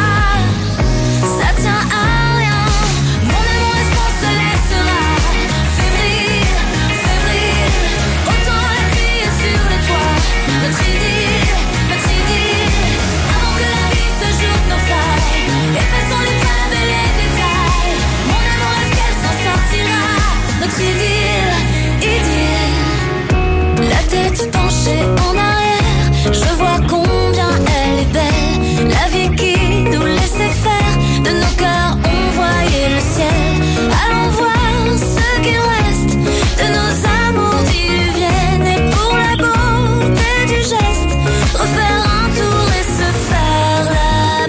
Ça tient à rien, mon amour est-ce qu'on se laissera fébrile, fébrile. Autant la crier sur le toit, notre idylle, notre idylle. Avant que la vie se joue de nos failles, effaçons les preuves et les détails. Mon amour est-ce qu'elle s'en sortira, notre idylle, idylle. La tête penchée en arrière, je vois combien elle est belle. La vie qui nous laissait faire, de nos cœurs on voyait le ciel. Allons voir ce qu'il reste de nos amours diluviennes. Et pour la beauté du geste, refaire un tour et se faire la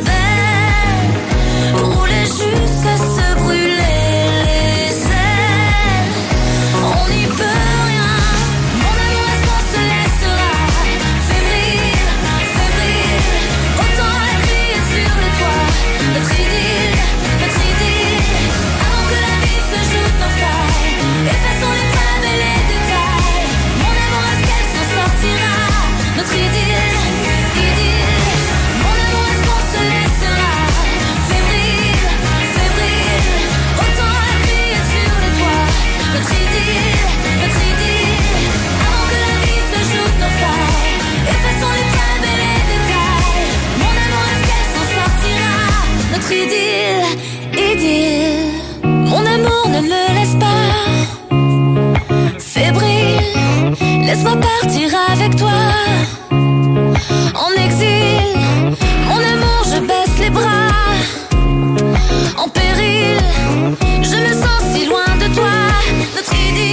belle. Rouler jusqu'à se brûler les ailes. On n'y peut rien, mon amour est-ce qu'on se laissera fébrile, fébrile. Autant la crier sur le toit, notre idylle, notre idylle. Avant que la vie se joue de nos failles, effaçons les preuves et les détails. Mon amour est-ce qu'elle s'en sortira, notre idylle, idylle. Mon amour est-ce qu'on se laissera fébrile, fébrile. Autant la crier sur le toit, notre idylle, notre idylle. Avant que la vie se joue de nos failles, effaçons les preuves et les détails. Mon amour est-ce qu'elle s'en sortira, notre idylle, idylle. Mon amour ne me laisse pas fébrile, laisse-moi partir avec toi en exil. Mon amour, je baisse les bras en péril. Je me sens si loin de toi, notre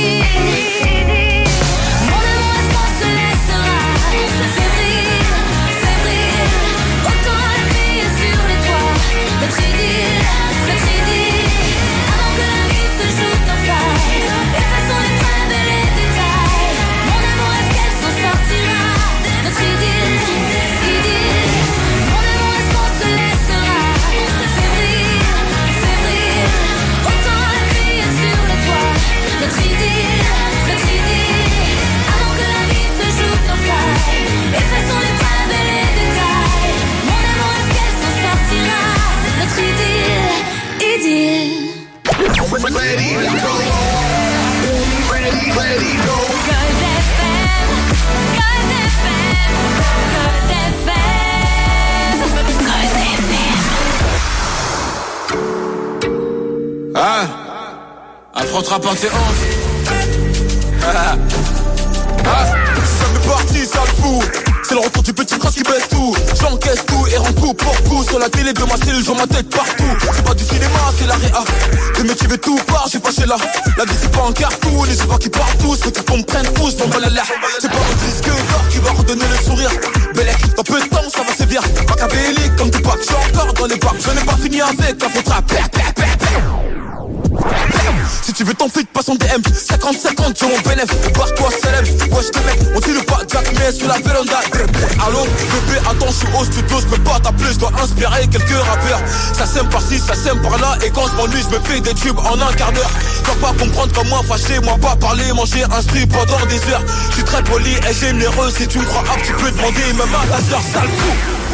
idylle. Mon amour, est-ce qu'on se laissera fébrile, fébrile. Autant la crier sur le toit, notre idylle, notre idylle. Avant que la vie se joue de nos failles, effaçons les preuves et les détails. Mon amour, est-ce qu'elle s'en sortira, notre idylle, idylle. Mon amour, est-ce qu'on se laissera fébrile, fébrile. Autant la Ah, affrontera pas tes hanches. Ah, ah, ça me parti, ça le fout. C'est le retour du petit prince qui baisse tout. J'encaisse tout et rends coup pour coup. Sur la télé de ma cellule, j'en ma tête partout. C'est pas du cinéma, c'est la réa. Le métier veut tout part, j'ai pas chez là. La vie c'est pas un cartoon, les vois qui partent tous. Faut qu'ils me prennent tous, dans la la. C'est pas un disque d'or qui va redonner le sourire. Bellec, dans peu de temps, ça va sévir. Machiavélique comme Tupac, je suis encore dans les bacs. Je n'ai pas fini avec la faute à père, père, père, père. Si tu veux ton feed, passe en D M. cinquante cinquante, j'ai mon bénéf. Barre-toi, célèbre. Wesh, t'es mec, on tire pas Jack, mais sur la véranda. Allô, bébé, attends, je suis au studio, je peux pas t'appeler, je dois inspirer quelques rappeurs. Ça sème par-ci, ça sème par-là. Et quand je m'ennuie, je me fais des tubes en un quart d'heure. Tu vas pas comprendre comme moi, fâché, moi pas parler, manger un strip pendant des heures. Je suis très poli et généreux. Si tu me crois apte, tu peux demander même à ta soeur, sale fou.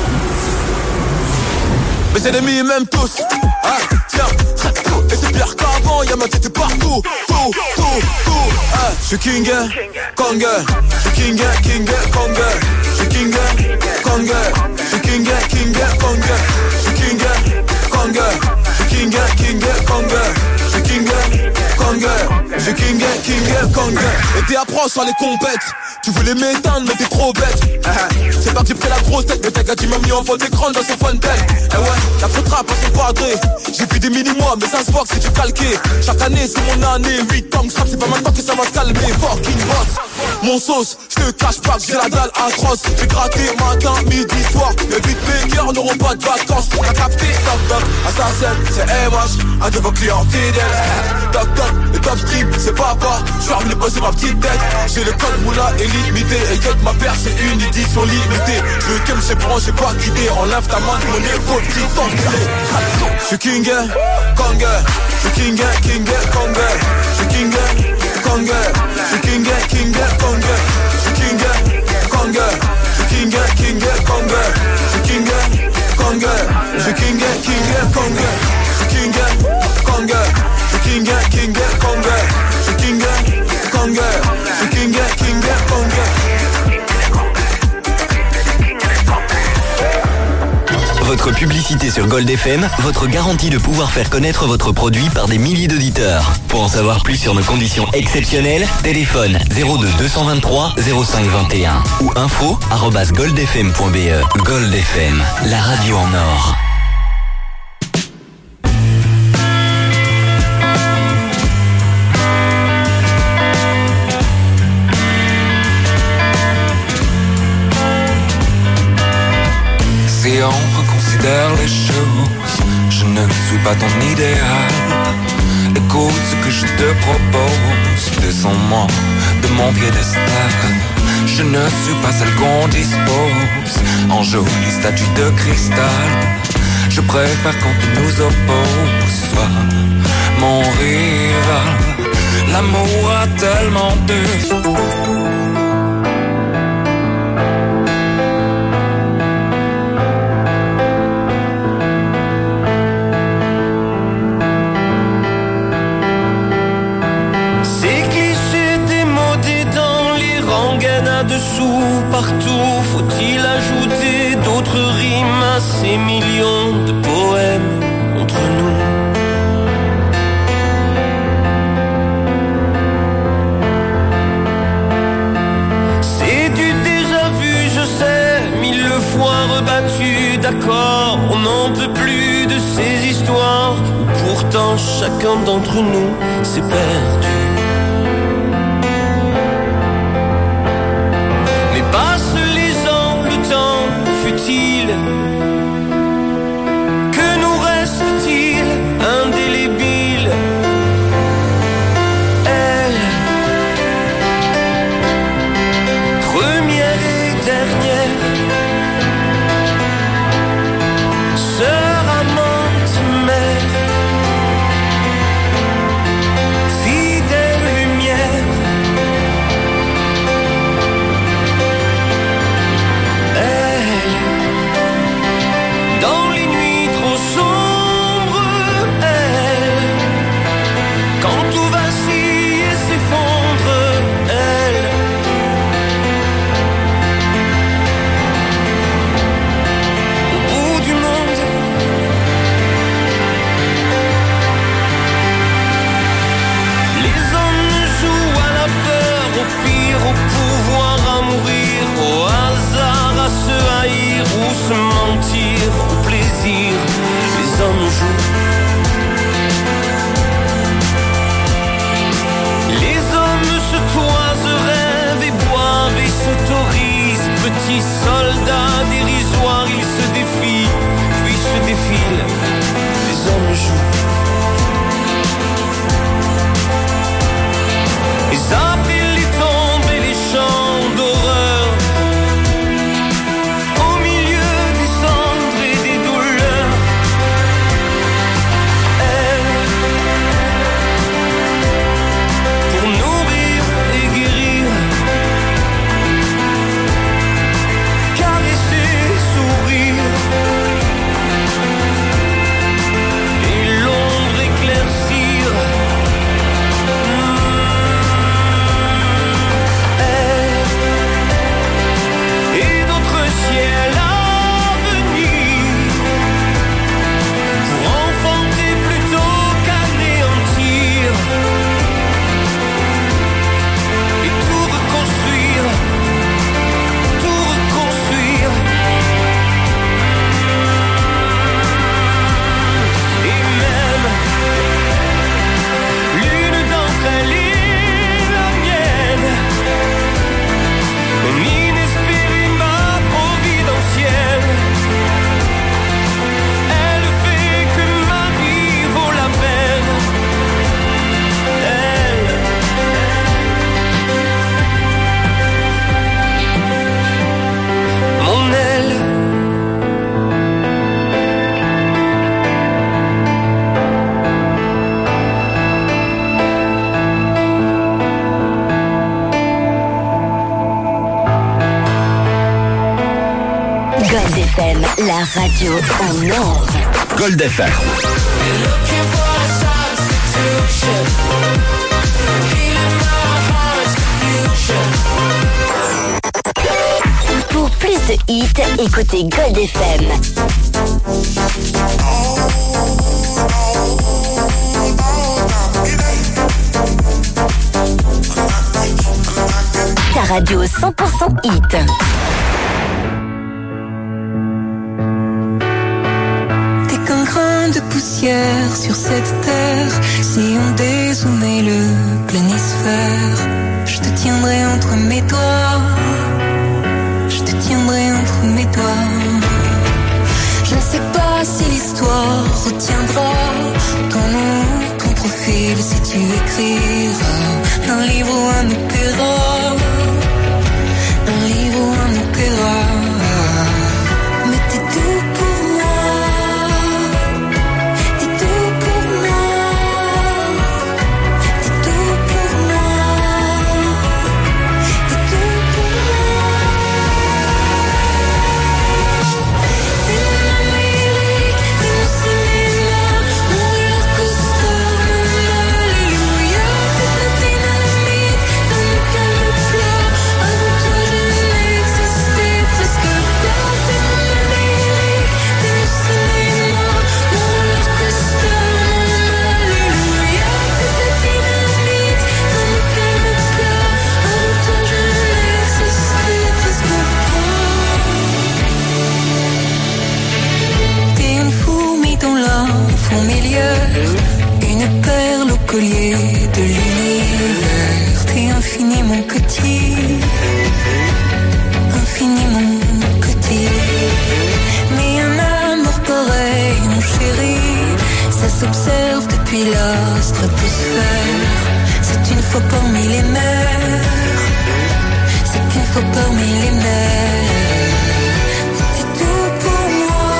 Mes ennemis ils m'aiment tous. Ah, tiens, traite tout. Et c'est pire qu'avant, y'a ma tête partout. Tout, tout, tout. Ah, je suis King, Kong. Je suis King, King, Kong. Je suis King, Kong. Je suis King, King, Kong. Je suis King, Kong. Je suis King, King, Kong. Je suis King, Kong. Je suis King, King, Kong. Et t'es approche sur les compètes. Tu voulais m'éteindre mais t'es trop bête. uh-huh. C'est pas que j'ai pris la grosse tête, mais t'as gars tu m'as mis en fond d'écran dans son fun tel. Eh ouais, la faute rap c'est pas adré. J'ai vu des mini-mois mais ça se voit que c'est du calqué. Chaque année c'est mon année, huit ans que c'est pas maintenant que ça va se calmer. Fucking boss, mon sauce, j'te cache pas que j'ai la dalle atroce. J'ai gratté matin, midi, soir. Les vite mes cœurs n'auront pas de vacances. On a capté, toc toc, assassin, c'est M H, un de vos clients fidèles. Toc toc, le top stream, c'est papa. J'suis revenu bosser ma petite tête. J'ai le code moula et limité. Et y'a ma paire, c'est une édition limitée. Je veux qu'elle me séparant, j'ai pas quitté. Enlève ta main de mon épaule, petit enculé. J'suis King, Kong. J'suis King, King, Kong. J'suis King, Kong. J'suis King, King, Kong. J'suis King, Kong. J'suis King, King, Kong. J'suis King, Kong. J'suis King, King, Kong. J'suis King, Kong. J'suis King, King, Kong. J'suis King, Kong. J'suis King, King, Kong. Votre publicité sur Gold F M, votre garantie de pouvoir faire connaître votre produit par des milliers d'auditeurs. Pour en savoir plus sur nos conditions exceptionnelles, téléphone zéro deux deux cent vingt-trois zéro cinq vingt et un ou info arobase goldfm point be. Gold F M, la radio en or. Si on reconsidère les choses, je ne suis pas ton idéal. Écoute ce que je te propose, descends-moi de mon piédestal. Je ne suis pas celle qu'on dispose en jolie statue de cristal. Je préfère quand tu nous opposes, sois mon rival. L'amour a tellement de... Dessous, partout, faut-il ajouter d'autres rimes à ces millions de poèmes entre nous? C'est du déjà vu, je sais, mille fois rebattu, d'accord, on n'en peut plus de ces histoires où pourtant chacun d'entre nous s'est perdu. Que nous reste-t-il indélébile? Elle, première et dernière, sœur, amante, mère, fidèle pouvoir à mourir, au hasard à se haïr ou se mentir, au plaisir, les hommes jouent. Les hommes se toisent, rêvent et boivent et s'autorisent. Petits soldats dérisoires, ils se défient, puis se défilent. Les hommes jouent. Les appels, les tombes et les chants d'horreur, au milieu des cendres et des douleurs. Elle, pour nourrir et guérir, caresser, sourire, et l'ombre éclaircir. Et d'autres ciels à venir, pour enfanter plutôt qu'anéantir, et tout reconstruire, tout reconstruire. Et même l'une d'entre elles est la mienne, mon inespérée, ma providentielle. Elle fait que ma vie vaut la peine. Elle, mon elle. Gold F M, la radio en or. Gold F M. Pour plus de hits, écoutez Gold F M. Ta radio cent pour cent hit. T'es qu'un grain de poussière sur cette terre. Si on dézoomait le planisphère, je te tiendrai entre mes doigts. Je te tiendrai entre mes doigts. Je ne sais pas si l'histoire retiendra ton nom, ton profil, si tu écriras un livre ou un opéra. Un livre ou un opéra. Mais t'es tout pour moi. T'es tout pour moi. T'es tout pour moi. T'es tout pour moi. T'es mon Amérique, t'es mon cinéma, mon roller coaster, mon alléluia. T'es ta dynamite, dans mon calme plat. Avant toi je n'existais presque pas. T'es mon Amérique, t'es mon cinéma, mon roller coaster, mon alléluia. T'es ta dynamite, dans mon calme plat. Avant toi je n'existais presque pas. T'es une fourmi dans la fourmilière, une perle au collier de l'univers. T'es infiniment petit, infiniment petit. Mais un amour pareil, mon chéri, ça s'observe depuis la stratosphère. C'est une fois parmi les mers, c'est une fois parmi les mers. T'es tout pour moi,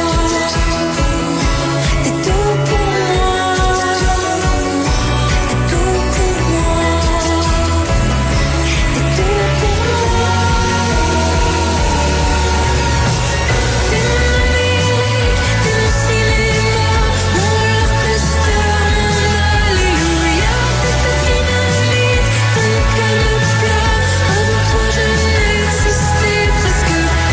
t'es tout pour moi, t'es tout pour moi, t'es tout pour moi. T'es mon Amérique, t'es mon cinéma, mon roller coaster, mon alléluia. T'es ta dynamite, dans mon calme plat. Avant toi je n'existais presque pas.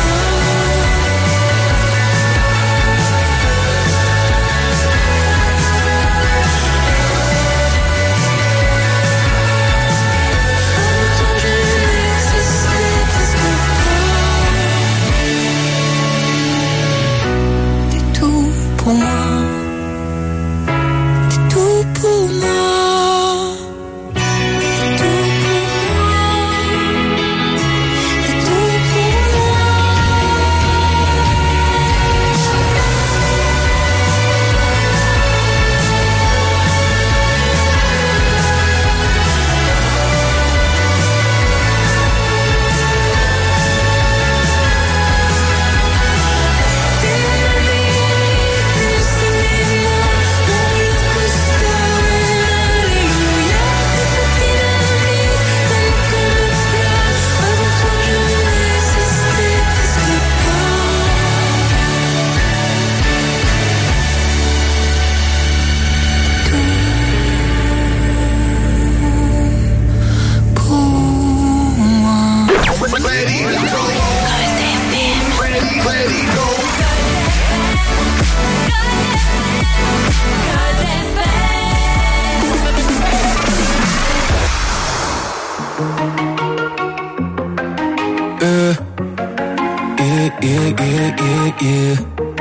yeah.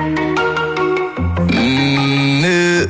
Mmh, yeah.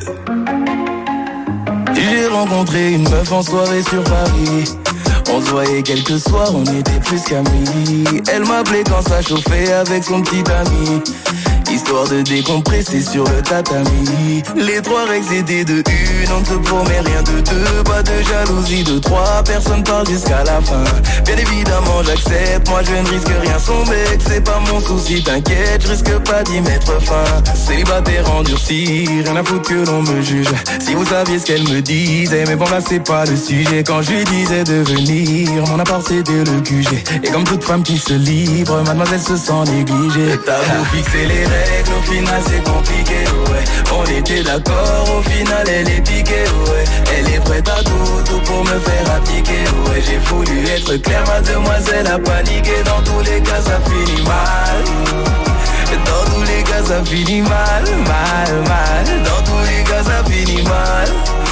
J'ai rencontré une meuf en soirée sur Paris. On se voyait quelques soirs, on était plus qu'amis. Elle m'appelait quand ça chauffait avec son petit ami, histoire de décompresser sur le tatami. Les trois règles étaient de une, on ne se promet rien de deux. Pas de jalousie de trois, personne parle jusqu'à la fin. Bien évidemment j'accepte, moi je ne risque rien. Son mec c'est pas mon souci, t'inquiète, je risque pas d'y mettre fin. Célibataire endurci, rien à foutre que l'on me juge. Si vous saviez ce qu'elle me disait, mais bon là c'est pas le sujet. Quand je lui disais de venir, mon appart c'était le Q G. Et comme toute femme qui se livre, mademoiselle se sent négligée. T'as beau fixer les règles, au final c'est compliqué, ouais. On était d'accord, au final elle est piquée, ouais. Elle est prête à tout, tout pour me faire appliquer, ouais. J'ai voulu être clair, mademoiselle a paniqué. Dans tous les cas ça finit mal. Dans tous les cas ça finit mal, mal, mal. Dans tous les cas ça finit mal.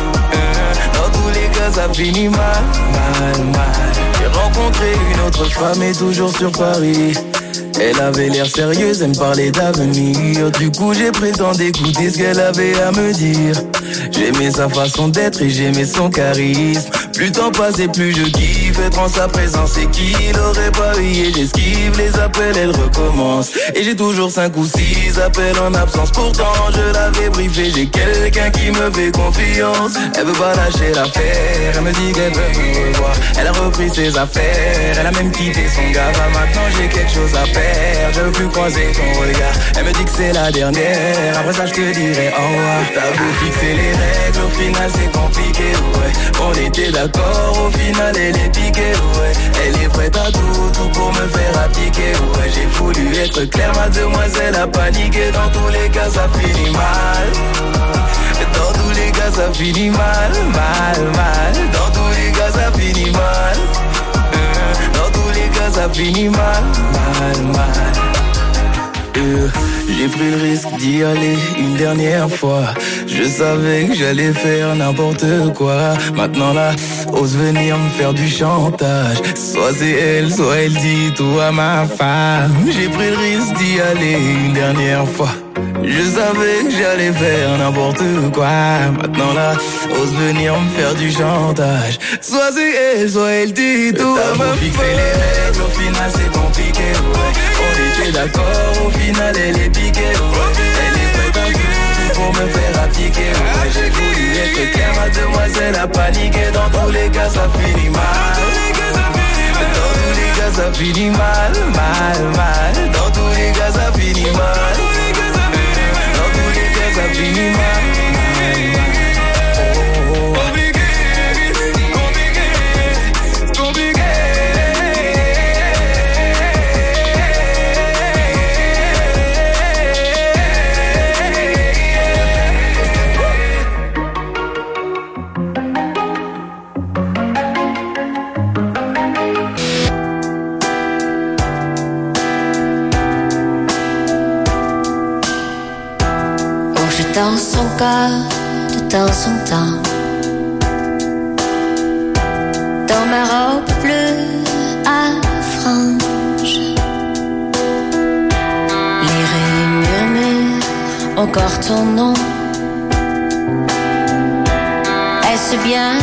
Dans tous les cas ça finit mal, mal, mal. J'ai rencontré une autre femme et toujours sur Paris. Elle avait l'air sérieuse, elle me parlait d'avenir. Du coup j'ai prétendu écouter ce qu'elle avait à me dire. J'aimais sa façon d'être et j'aimais son charisme. Plus le temps passe et plus je kiffe être en sa présence. Et qu'il aurait pas eu et j'esquive les appels, elle recommence. Et j'ai toujours cinq ou six appels en absence. Pourtant je l'avais briefé, j'ai quelqu'un qui me fait confiance. Elle veut pas lâcher l'affaire, elle me dit qu'elle veut me revoir. Elle a repris ses affaires, elle a même quitté son gars. Bah, maintenant j'ai quelque chose à faire, je veux plus croiser ton regard. Elle me dit que c'est la dernière, après ça je te dirai au revoir. T'as beau fixer les règles, au final c'est compliqué, ouais. On était d'accord, au final elle est piquée, ouais. Elle est prête à tout, tout pour me faire appliquer, ouais. J'ai voulu être clair, mademoiselle a paniqué. Dans tous les cas ça finit mal. Dans tous les cas ça finit mal, mal, mal. Dans tous les cas ça finit mal. Dans tous les cas ça finit mal, mal, mal. Euh, j'ai pris le risque d'y aller une dernière fois. Je savais que j'allais faire n'importe quoi. Maintenant là, ose venir me faire du chantage. Soit c'est elle, soit elle dit tout à ma femme. J'ai pris le risque d'y aller une dernière fois. Je savais que j'allais faire n'importe quoi. Maintenant là, ose venir me faire du chantage. Soit c'est elle, soit elle dit tout à ma femme. Fixer les règles, au final c'est compliqué, ouais. On était d'accord, au final elle est piquée, ouais. Elle est prête à tout pour me faire appliquer, ouais. J'ai voulu être clair, mademoiselle a paniqué. Dans tous les cas ça finit mal. Dans tous les cas ça finit mal, mal, mal. Dans tous les cas ça finit mal. Dans tous les cas ça finit mal, mal, mal. Dans son corps, de temps en temps, dans ma robe bleue à franges, les rêves murmurent encore ton nom. Est-ce bien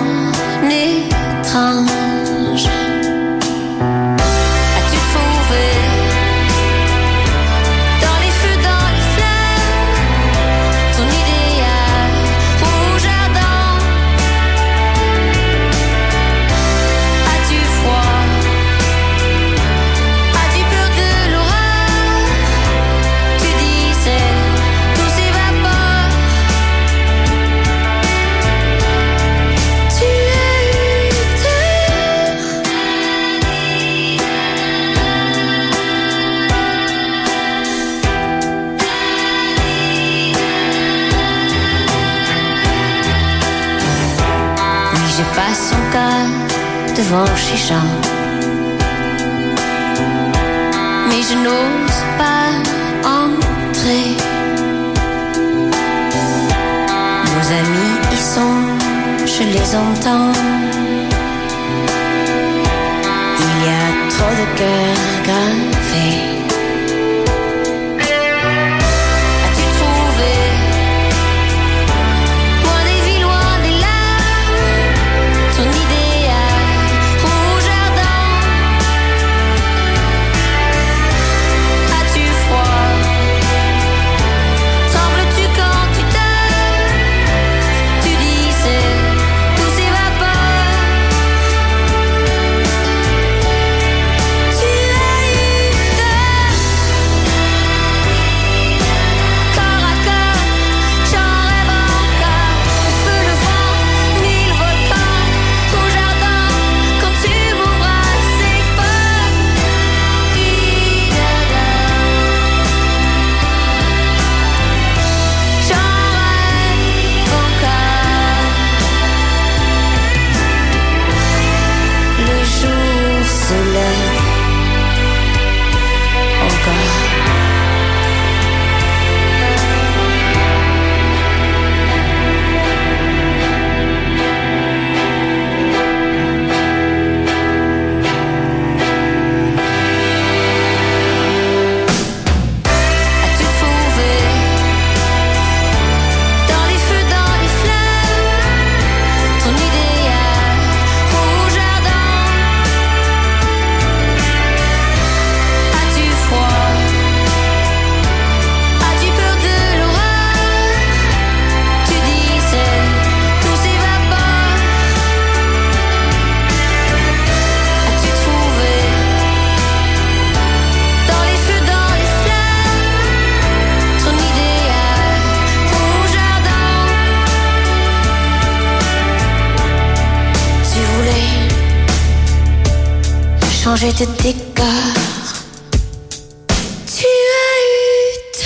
étrange? As-tu trouvé dans les feux, dans les flammes, ton idéal rouge ardent? As-tu froid? As-tu peur de l'orage? Tu disais tout s'évapore. Tu as eu tort. Oui, je passe encore devant chez Jean, mais je n'ose pas entrer. Nos amis y sont, je les entends. Il y a trop de cœurs gravés. changer tes décors. Tu as eu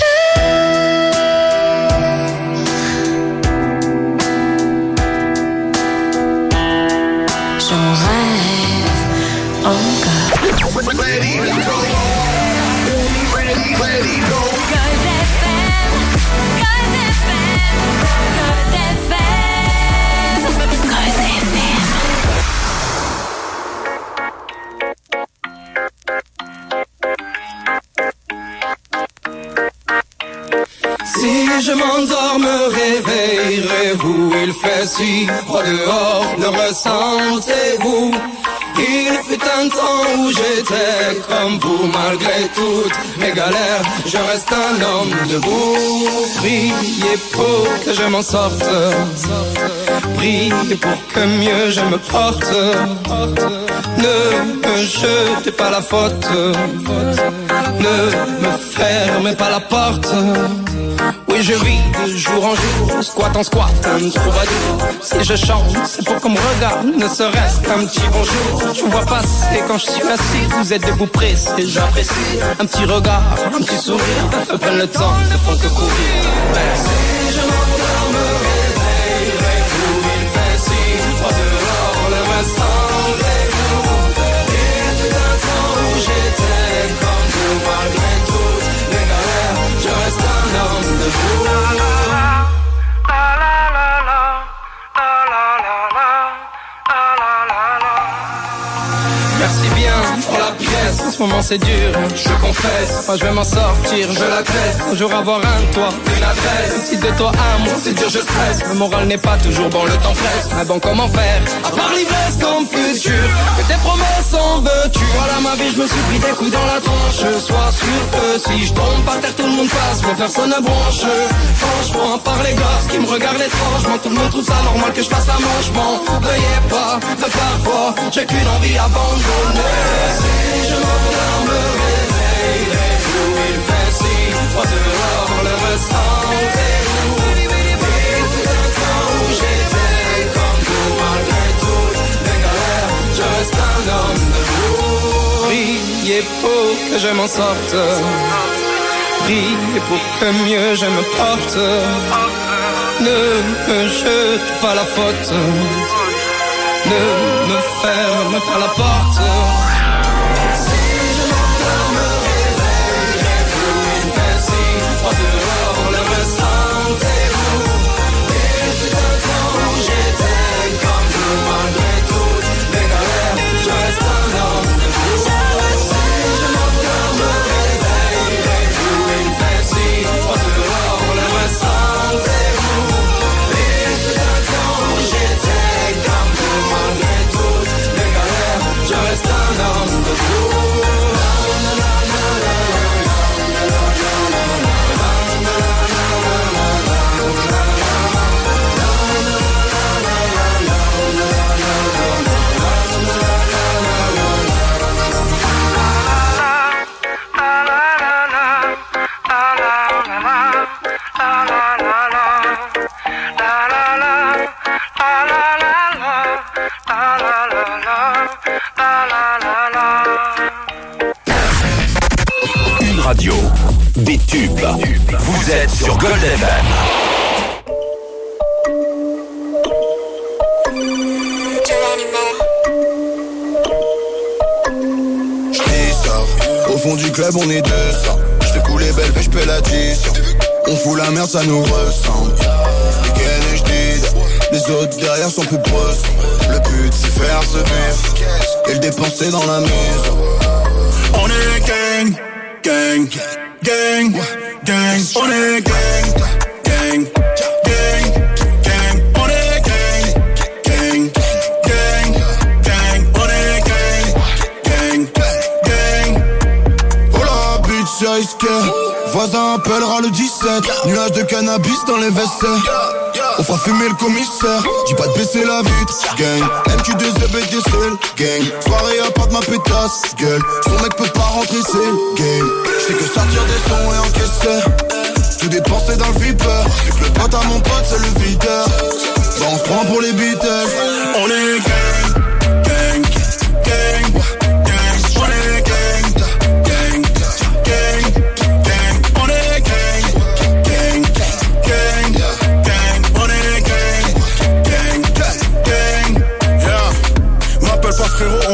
tort. J'en rêve encore. Ready to go. Ready, ready, go. Gold F M, Gold F M, Gold F M, Gold F M. Si je m'endors, me réveillerez-vous? Il fait si froid dehors, le ressentez-vous? Il fut un temps où j'étais comme vous, malgré toutes mes galères, je reste un homme debout. Priez pour que je m'en sorte, priez pour que mieux je me porte. Ne me jetez pas la faute, ne me fermez pas la porte. Oui, je vis de jour en jour, squat en squat, un troubadour. Si je chante, c'est pour qu'on me regarde, ne serait-ce qu'un petit bonjour. Je vous vois passer quand je suis assis, vous êtes debout pressé, j'apprécie. Un petit regard, un petit sourire, me prennent le temps, ne font que courir. Merci, je m'endors, me réveillerai-vous? Il fait si froid dehors, le restant est vous. Il fut un temps où j'étais comme vous, malgré toutes les galères, je reste un homme debout. La la la, la la la la, la la la la, la la la la. Merci bien pour la pièce, en ce moment c'est dur, je confesse. Moi je vais m'en sortir, je l'atteste. Un jour avoir un toit, une adresse. Si de toi à moi c'est dur, je stresse. Le moral n'est pas toujours bon, le temps presse. Mais bon, comment faire, à part l'ivresse comme futur, que tes promesses en veux-tu? Voilà ma vie, je me suis pris des coups dans la tronche. Sois sûr que si je tombe par terre, tout le monde passe, mais personne ne bronche. Franchement, à part les gosses qui me regardent étrangement, tout le monde trouve ça normal que je fasse la manche. M'en veuillez pas, que parfois j'ai qu'une envie abandonnée. Si je m'endors, me réveillerai-vous? Il fait si froid dehors, le ressentez-vous? Il fut un temps où j'étais comme vous, malgré toutes les galères, je reste un homme debout. Priez pour que je m'en sorte, priez pour que mieux je me porte. Ne me jete pas la faute, ne me ferme pas la porte. Si je m'endors, me réveillerai-vous? Il fait si froid dehors, le ressentez-vous? Il fut un temps où j'étais comme vous, malgré toutes les galères, je reste un homme debout. Si je m'endors, me réveillerai-vous? Il fait si froid dehors, le ressentez-vous? Il fut un temps où j'étais comme vous, malgré toutes les galères, je reste un homme debout. Une radio, des tubes. Vous êtes sur Gold F M. Au fond du club on est deux cents. J'fais couler belle fais j'paie la dix. On fout la merde ça nous ressemble. Week-end et j'dis. Les autres derrière sont plus proches. Le but c'est faire ce bif et le dépenser dans la mise. On est gang, gang, gang, gang. On est gang, gang, gang, gang. On est gang, gang, gang, gang. On est gang, gang, gang. Oh la bitch, c'est risqué. Voisin appellera le dix-sept. Nuage de cannabis dans les vestiaires. On fera fumer le commissaire. Dis pas de baisser la vitre. Gang, M Q deux Z B D C L. Gang, soirée à part de ma pétasse. Gueule, son mec peut pas rentrer, c'est le game. J'fais que sortir des sons et encaisser. Tout dépenser dans le vipeur. Vu que le pote à mon pote c'est le videur. Bah on se prend pour les Beatles. On est gang, gang, gang, gang. On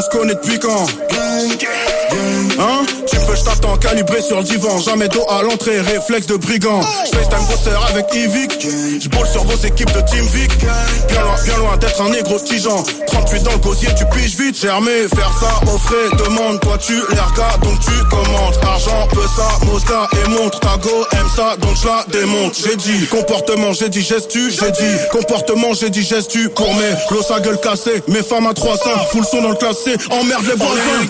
on se connaît depuis quand? Hein? Tu peux, je t'attends calibré sur le divan. Jamais dos à l'entrée, réflexe de brigand. J'facetime vos sœurs avec Yvick. J'boule sur vos équipes de Team Vic. Bien loin, bien loin d'être un négro tigeant. trente-huit dans le gosier, tu piges vite. Germé, faire ça au frais. Demande, toi tu les regardes, donc tu commandes. Argent, peu ça, Mosca et montre. Ta go aime ça, donc je la démonte. J'ai dit comportement, j'ai dit gestu. J'ai dit comportement, j'ai dit gestu. Pour mes l'eau sa gueule cassée. Mes femmes à trois seins, full son dans le classé. Emmerde les voisins.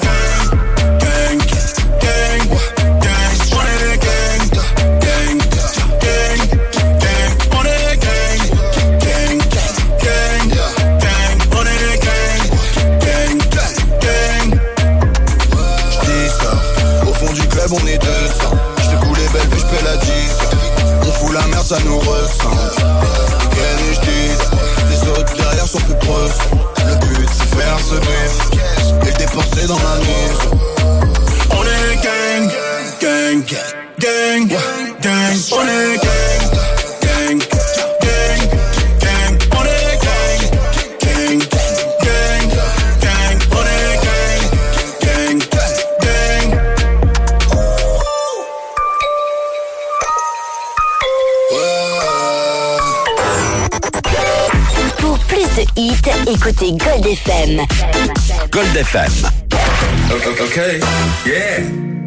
On est deux cents. J'te coule les belles, puis j'paie la dix. On fout la merde, ça nous ressemble. Ken et j'dis, les autres derrière sont plus proches. Le but c'est faire ce bif et dépenser dans la mise. On est gang, gang, gang, gang. On est gang, gang, gang, gang. On est gang, gang, gang, gang. On est gang, gang, gang. Pour plus de hits, écoutez Gold F M. Gold F M. Okay, okay. Yeah.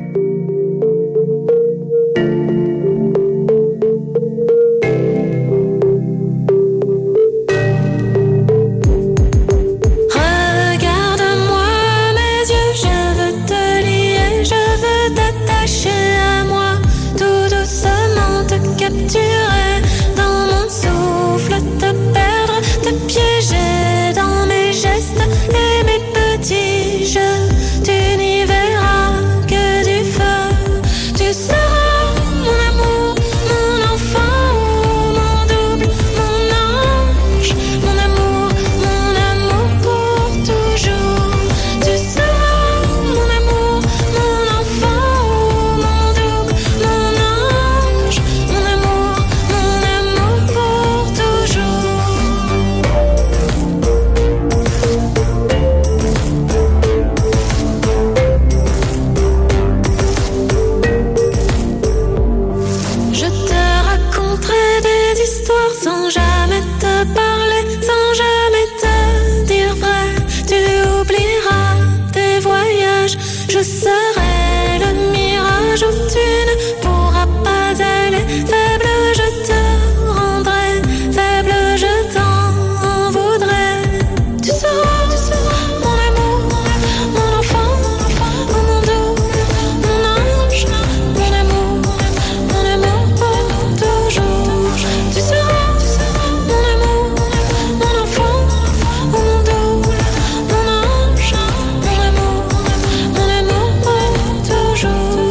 Regarde-moi, mes yeux, je veux te lier, je veux t'attacher à moi, tout doucement te capturer, dans mon souffle te perdre, te piéger dans mes gestes et mes petits jeux. Tu n'y verras que du feu, tu seras mon amour, mon enfant ou mon double, mon ange, mon amour, mon amour pour toujours. Tu seras mon amour, mon enfant ou mon double, mon ange, mon amour, mon amour pour toujours. Je te raconterai des histoires sans jamais te parler, sans jamais te dire vrai. Tu oublieras tes voyages, je serai le mirage où tu ne pourras pas aller. Faible, je te rendrai, faible, je t'en voudrais. Tu seras, tu seras mon amour, mon enfant, mon double, mon ange, mon amour, mon amour pour toujours. Tu seras, tu seras mon amour, mon enfant, mon double, mon ange, mon amour, mon amour pour toujours.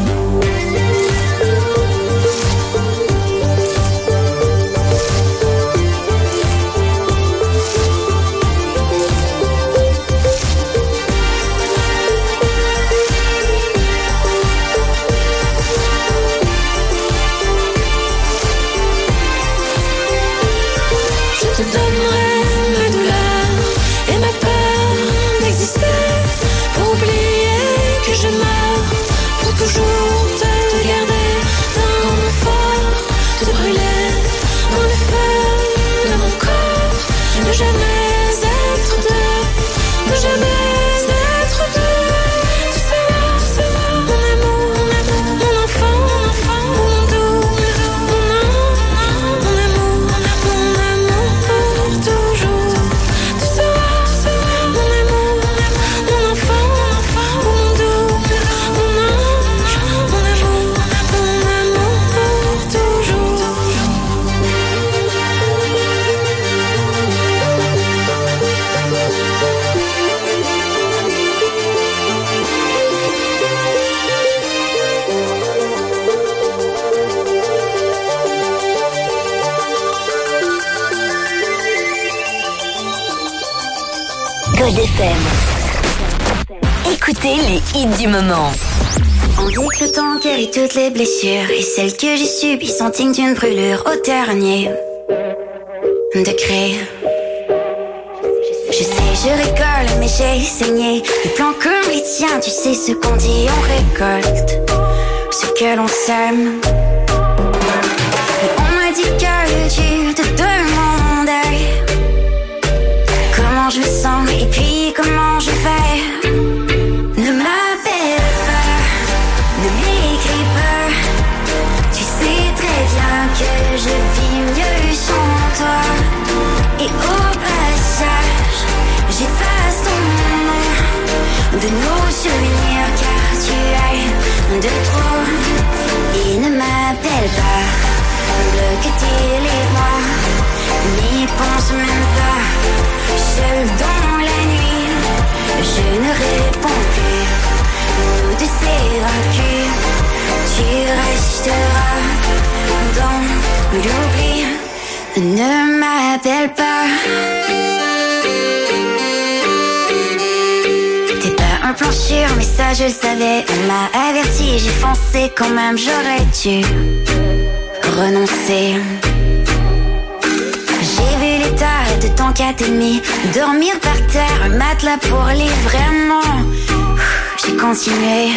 Je te donnerai mes douleurs et ma peur d'exister, pour oublier que je meurs, pour toujours te garder dans mon fort, te brûler dans le feu de mon corps, ne jamais être deux, ne jamais être deux. Tu seras, tu seras mon amour, mon amour, mon enfant, mon enfant, mon double, mon ange, mon amour, mon amour pour toujours. Tu seras, tu seras mon amour, mon enfant, mon enfant, mon double, mon ange, mon amour, mon amour pour toujours. Gold F M. Écoutez les hits du moment. On dit que le temps guérit toutes les blessures, et celles que j'ai subies sont dignes d'une brûlure au dernier degré. Je sais, Je rigole, mais j'ai saigné. Des plans comme les tiens, tu sais ce qu'on dit, on récolte ce que l'on sème. Et on m'a dit que tu te demandais comment je me sens et puis comment je vais. Ne m'appelle pas, ne m'écris pas. Tu sais très bien que je vis mieux sans toi. Et au passage, j'efface ton nom de nos souvenirs car tu es de trop. Et ne m'appelle pas, bloque tes les mois, n'y pense même pas. Seul dans la nuit, je ne réponds plus. Nous deux c'est vaincu, tu resteras dans l'oubli. Ne m'appelle pas. T'es pas un plan sûr, mais ça je le savais. On m'a averti, j'ai foncé quand même, j'aurais dû renoncer. J'ai vu l'état de ton quatre et demi, dormir par terre, un matelas pour les vraiment. J'ai continué,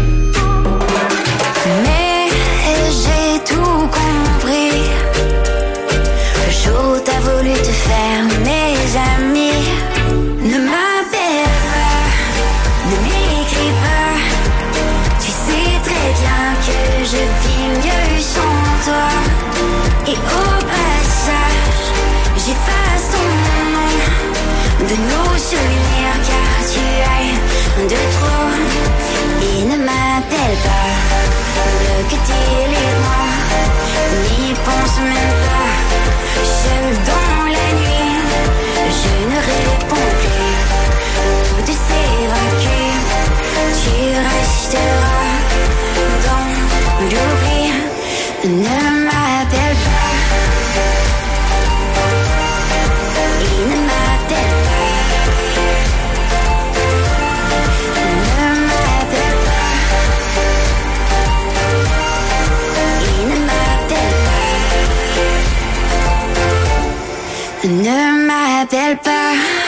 mais j'ai tout compris. Le jour où t'as voulu te faire mes amis. Ne m'appelle pas, ne m'écris pas. Tu sais très bien que je vis mieux sans toi. Et au passage, j'efface ton nom de nos souvenirs car tu es de trop. Et ne m'appelle pas, bloque tes les mois, n'y pense même pas. Seul dans la nuit, je ne réponds plus. Nous deux c'est vaincu, tu resteras dans l'oubli. Ne m'appelle pas. Il ne m'appelle pas. Ne m'appelle pas. Il ne m'appelle pas. Ne m'appelle pas.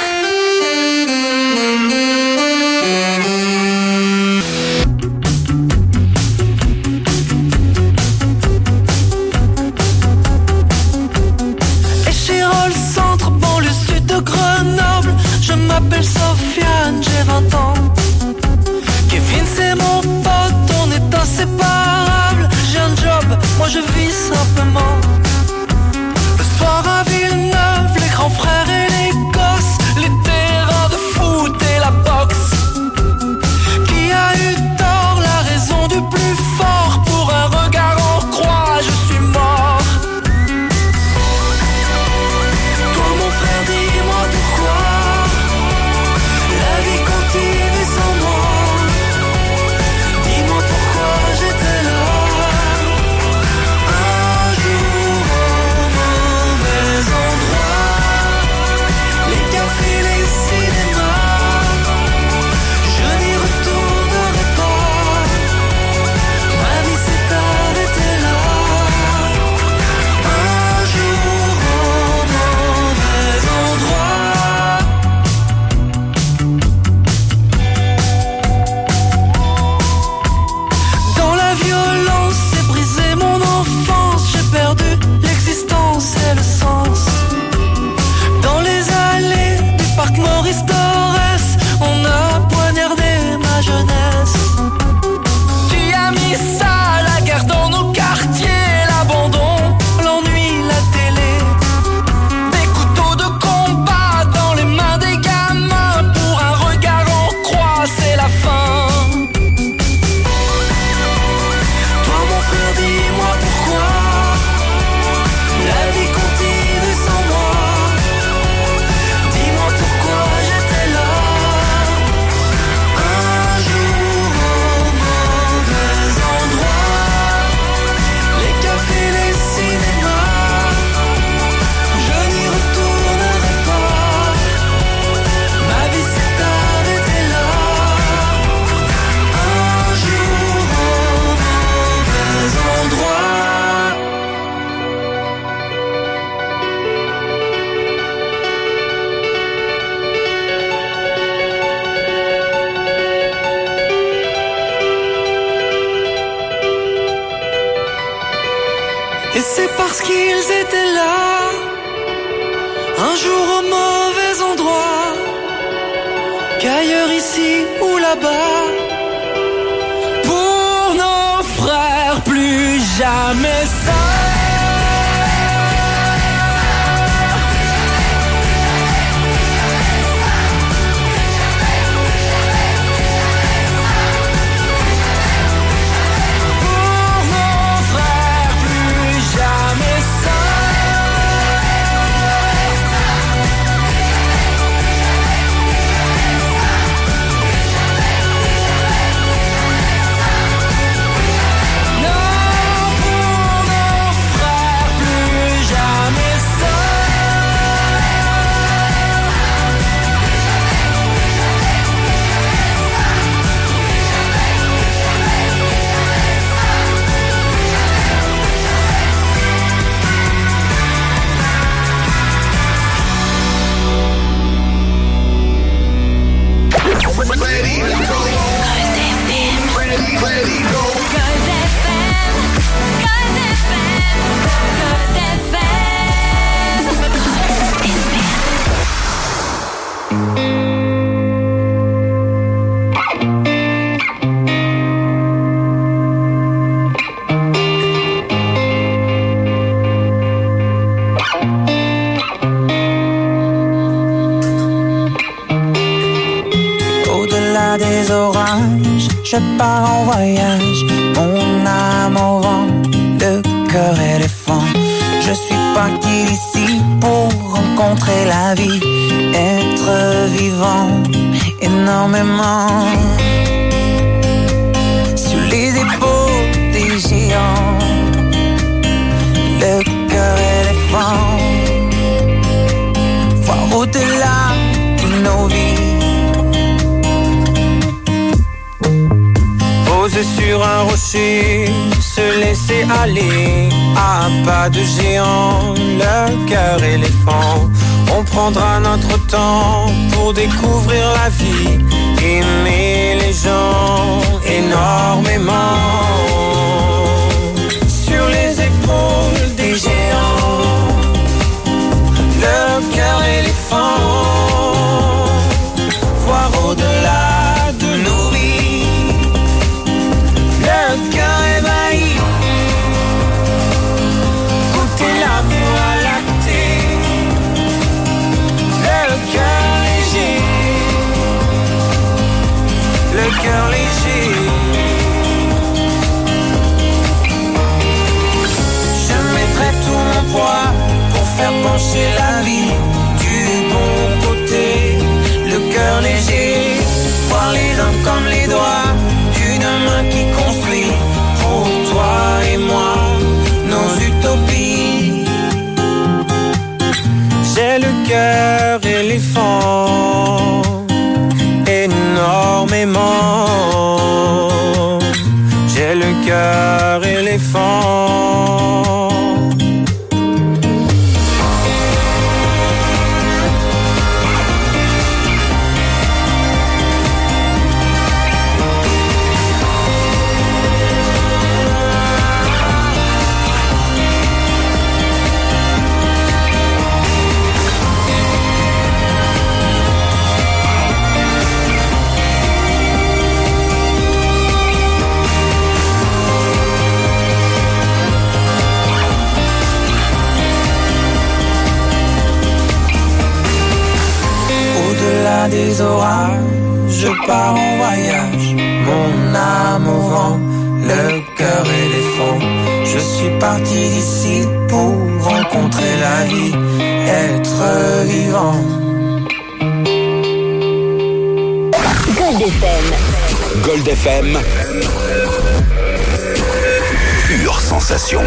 Grenoble, je m'appelle Sofiane, j'ai vingt ans. Kevin c'est mon pote, on est inséparables. J'ai un job, moi je vis simplement. Le soir à Villeneuve, les grands frères et les gosses, les terrains de foot et la boxe. Qui a eu tort, la raison du plus fort? Pour un regard en croix, je suis mort. Toi mon frère, dis-moi pourquoi la vie continue sans moi. Dis-moi pourquoi j'étais là un jour. Et c'est parce qu'ils étaient là, un jour au mauvais endroit, qu'ailleurs ici ou là-bas, pour nos frères plus jamais ça. Je pars en voyage, mon âme au vent, le cœur éléphant. Je suis parti d'ici pour rencontrer la vie, être vivant énormément. Sur les épaules des géants, le cœur éléphant. Voir au-delà de nos vies. Sur un rocher, se laisser aller à pas de géant, le cœur éléphant. On prendra notre temps pour découvrir la vie, aimer les gens énormément. Sur les épaules des géants, le cœur éléphant. Voir au-delà de nos vies. Le cœur ébahi, goûter la voie lactée, le cœur léger, le cœur léger. Je mettrai tout mon poids pour faire pencher la vie du bon côté, le cœur léger. Voir les hommes comme les doigts d'une main qui construit pour toi et moi nos utopies. J'ai le cœur éléphant énormément. J'ai le cœur éléphant. Des orages, je pars en voyage, mon âme au vent, le cœur éléphant. Je suis parti d'ici pour rencontrer la vie, être vivant. Gold F M. Gold F M. Pure sensation.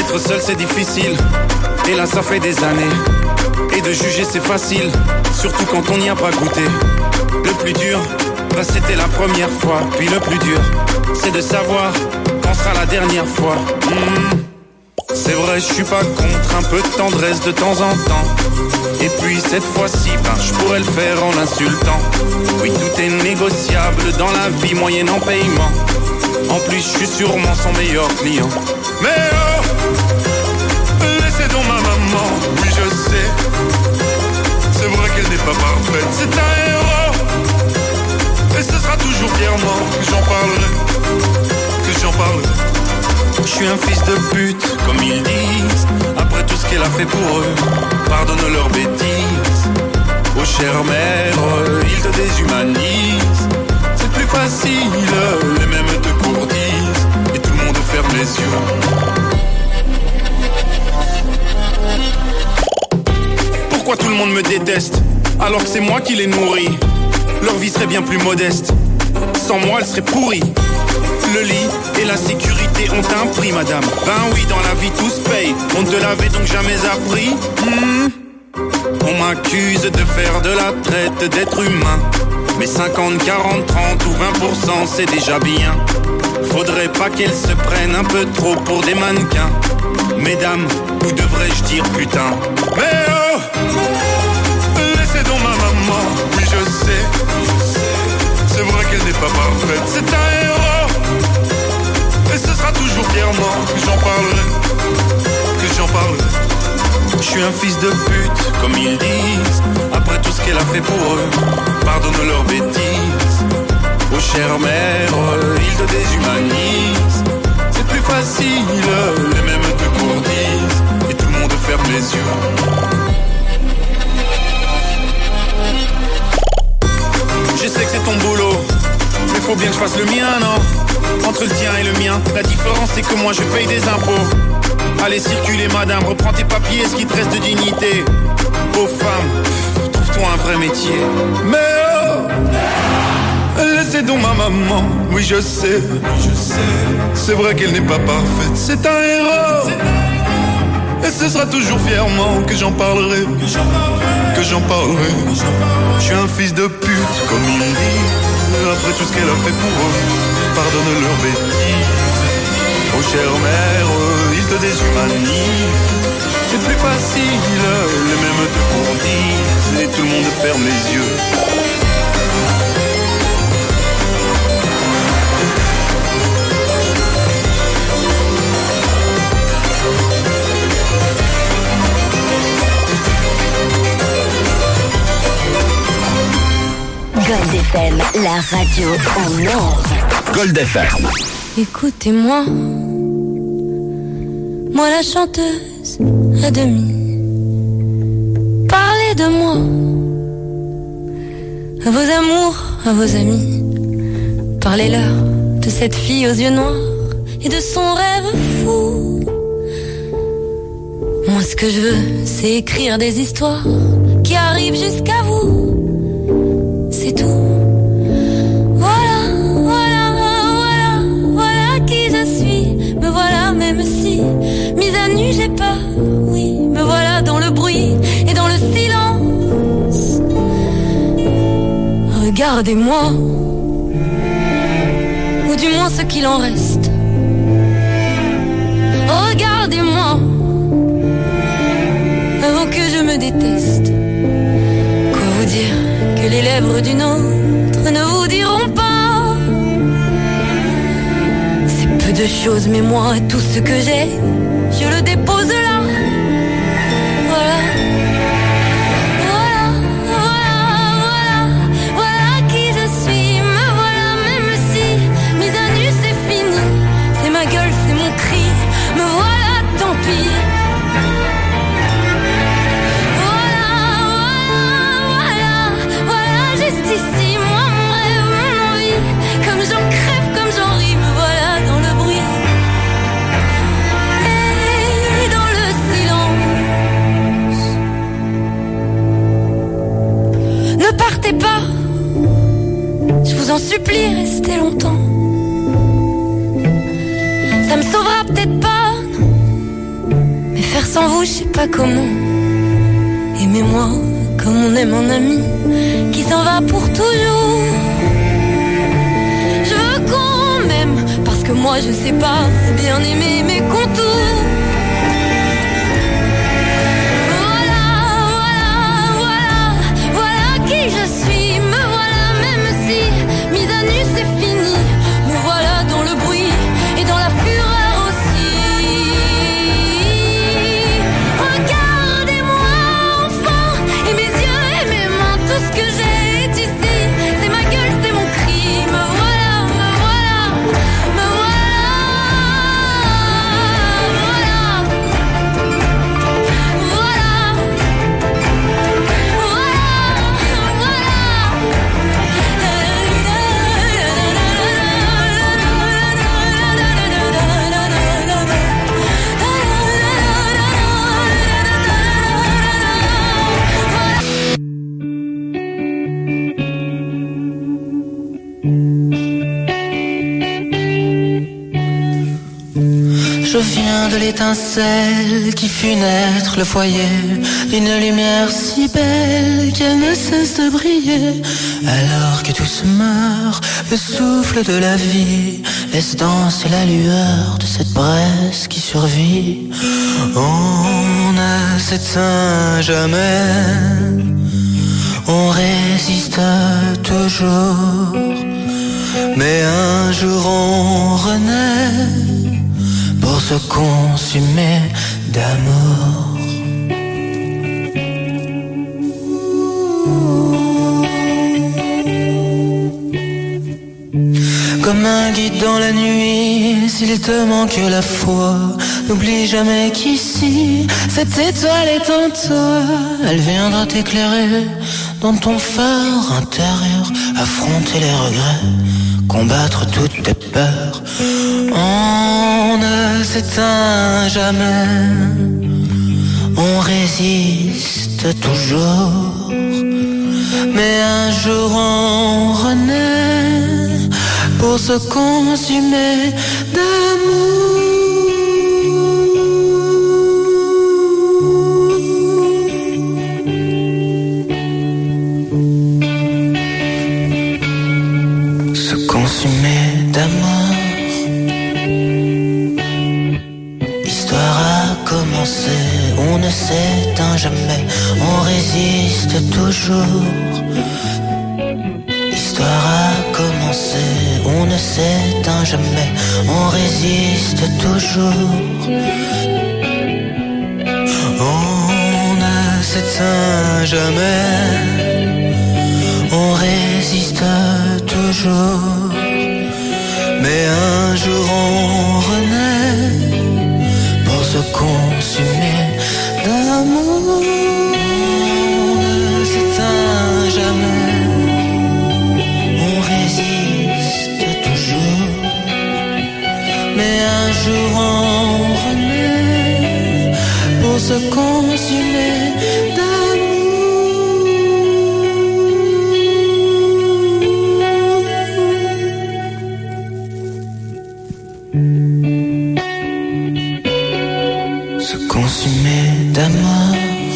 Être seul c'est difficile, et là ça fait des années. Et de juger c'est facile, surtout quand on n'y a pas goûté. Le plus dur, bah c'était la première fois. Puis le plus dur, c'est de savoir quand sera la dernière fois. mmh. C'est vrai, je suis pas contre un peu de tendresse de temps en temps. Et puis cette fois-ci, ben je pourrais le faire en l'insultant. Oui, tout est négociable dans la vie moyennant paiement. En plus, je suis sûrement son meilleur client. Mais oh, laissez donc ma maman, oui je sais. C'est vrai qu'elle n'est pas parfaite, c'est un héros. Et ce sera toujours fièrement que j'en parlerai, que j'en parlerai. Je suis un fils de pute, comme ils disent. Après tout ce qu'elle a fait pour eux, pardonne leurs bêtises. Oh chère mère, ils te déshumanisent. C'est plus facile, les mêmes te courtisent. Et tout le monde ferme les yeux. Pourquoi tout le monde me déteste, alors que c'est moi qui les nourris? Leur vie serait bien plus modeste, sans moi elle serait pourrie. Le lit et la sécurité ont un prix, madame. Ben oui, dans la vie tout se paye. On ne te l'avait donc jamais appris. mmh. On m'accuse de faire de la traite d'être humain. Mais cinquante, quarante, trente ou vingt pour cent c'est déjà bien. Faudrait pas qu'elles se prennent un peu trop pour des mannequins. Mesdames, ou devrais-je dire putain? Mais oh, laissez donc ma maman, oui je sais. C'est vrai qu'elle n'est pas parfaite, c'est un héros. Et ce sera toujours fièrement que j'en parlerai, que j'en parlerai. Je suis un fils de pute, comme ils disent. Après tout ce qu'elle a fait pour eux, pardonne leurs bêtises. Oh chère mère, ils te déshumanisent. C'est plus facile, les mêmes te courtisent. Et tout le monde ferme les yeux. Je sais que c'est ton boulot, mais faut bien que je fasse le mien, non? Entre le tien et le mien, la différence c'est que moi je paye des impôts. Allez circuler madame, reprends tes papiers, ce qui te reste de dignité. Pauvre femme, trouve-toi un vrai métier. Mais oh, laissez donc ma maman, oui je sais, je sais. C'est vrai qu'elle n'est pas parfaite, c'est un héros. Et ce sera toujours fièrement que j'en parlerai, que j'en parlerai, que j'en parlerai. Je suis un fils de pute, comme il dit. Après tout ce qu'elle a fait pour eux, pardonne leurs bêtises. Oh chère mère, ils te déshumanisent. C'est plus facile, les mêmes te courtisent. Et tout le monde ferme les yeux. Gold F M, la radio en or. Gold F M. Écoutez-moi, moi la chanteuse à demi. Parlez de moi, à vos amours, à vos amis. Parlez-leur de cette fille aux yeux noirs et de son rêve fou. Moi ce que je veux, c'est écrire des histoires qui arrivent jusqu'à vous. C'est tout. Voilà, voilà, voilà, voilà qui je suis. Me voilà même si, mise à nu j'ai peur. Oui, me voilà dans le bruit et dans le silence. Regardez-moi, ou du moins ce qu'il en reste. Regardez-moi, avant que je me déteste. Quoi vous dire que les lèvres d'une autre ne vous diront pas? C'est peu de choses, mais moi, tout ce que j'ai, je le dépose là. Voilà. Voilà, voilà, voilà, voilà qui je suis. Me voilà même si, mise à nu c'est fini. C'est ma gueule, c'est mon cri. Me voilà, tant pis. Ici, moi, mon rêve, mon envie. Comme j'en crève, comme j'en ris, me voilà dans le bruit. Et vous, je sais pas comment. Aimez-moi comme on aime un ami qui s'en va pour toujours. Je veux qu'on m'aime parce que moi je sais pas bien aimer mes contours. Voilà, voilà, voilà, voilà qui je suis. Me voilà même si mise à nu c'est fini. Me voilà dans le bruit et dans la fureur aussi. Regardez-moi enfin, et mes yeux et mes mains, tout ce que j'ai est ici. C'est ma gueule, c'est mon cri. Me voilà, me voilà, me voilà, voilà, Je viens de l'étincelle qui fit naître le foyer d'une lumière si belle qu'elle ne cesse de briller. Alors que tout se meurt, le souffle de la vie laisse danser la lueur de cette braise qui survit. On ne s'éteint jamais, on résiste toujours, mais un jour on renaît pour se consumer d'amour. Comme un guide dans la nuit, s'il te manque la foi, n'oublie jamais qu'ici, cette étoile est en toi. Elle viendra t'éclairer dans ton phare intérieur, affronter les regrets, combattre toutes tes peurs. On ne s'éteint jamais, on résiste toujours, mais un jour on renaît pour se consumer d'amour. Se consumer d'amour. L'histoire a commencé, on ne s'éteint jamais, on résiste toujours. L'histoire a commencé, on ne s'éteint jamais, on résiste toujours. On ne s'éteint jamais, on résiste toujours, mais un jour on renaît pour se consumer d'amour. On ne s'éteint jamais, on résiste toujours, mais un jour on renaît pour se consumer d'amour. Se consumer d'amour.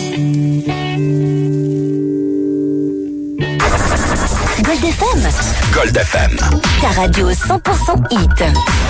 Gold F M. Gold F M. Ta radio cent pour cent hit.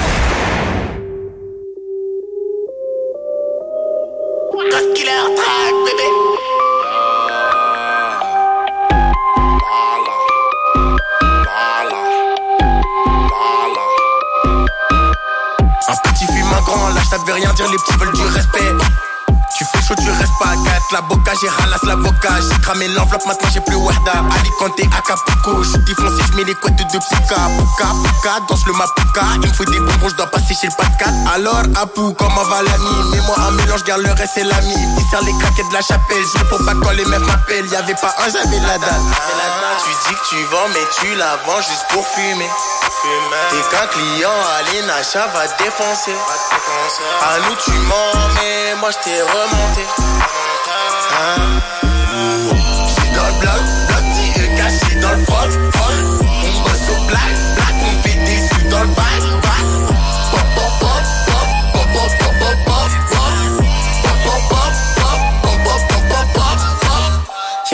Ça veut rien dire, les petits veulent du respect. Tu fais chaud, tu restes pas à quatre. La boca, j'ai ralasse l'avocat. J'ai cramé l'enveloppe, maintenant j'ai plus Wahda. Alicante, Acapulco. Je suis foncé, je mets les couettes de Puka. Puka, Puka, danse le Mapuka. Il me faut des bonbons, je dois passer chez le pas de quatre. Alors, Apu, comment va l'ami? Mets-moi un mélange, garde le reste, c'est l'ami. Il sert les craquettes de la chapelle. Je pour pas quand les meufs m'appellent. Y'avait pas un, j'avais la date. Tu dis que tu vends, mais tu la vends juste pour fumer. T'es qu'un client, allez, Nacha va te défoncer. À nous tu mens, mais moi je t'ai remonté. Hein? J'suis dans le bloc, bloc dit eux caché dans le froc, froc. On bosse au black, black, on fait des sous dans le bac, bac. Pop, pop, pop, pop, pop, pop, pop, pop, pop, pop, pop, pop,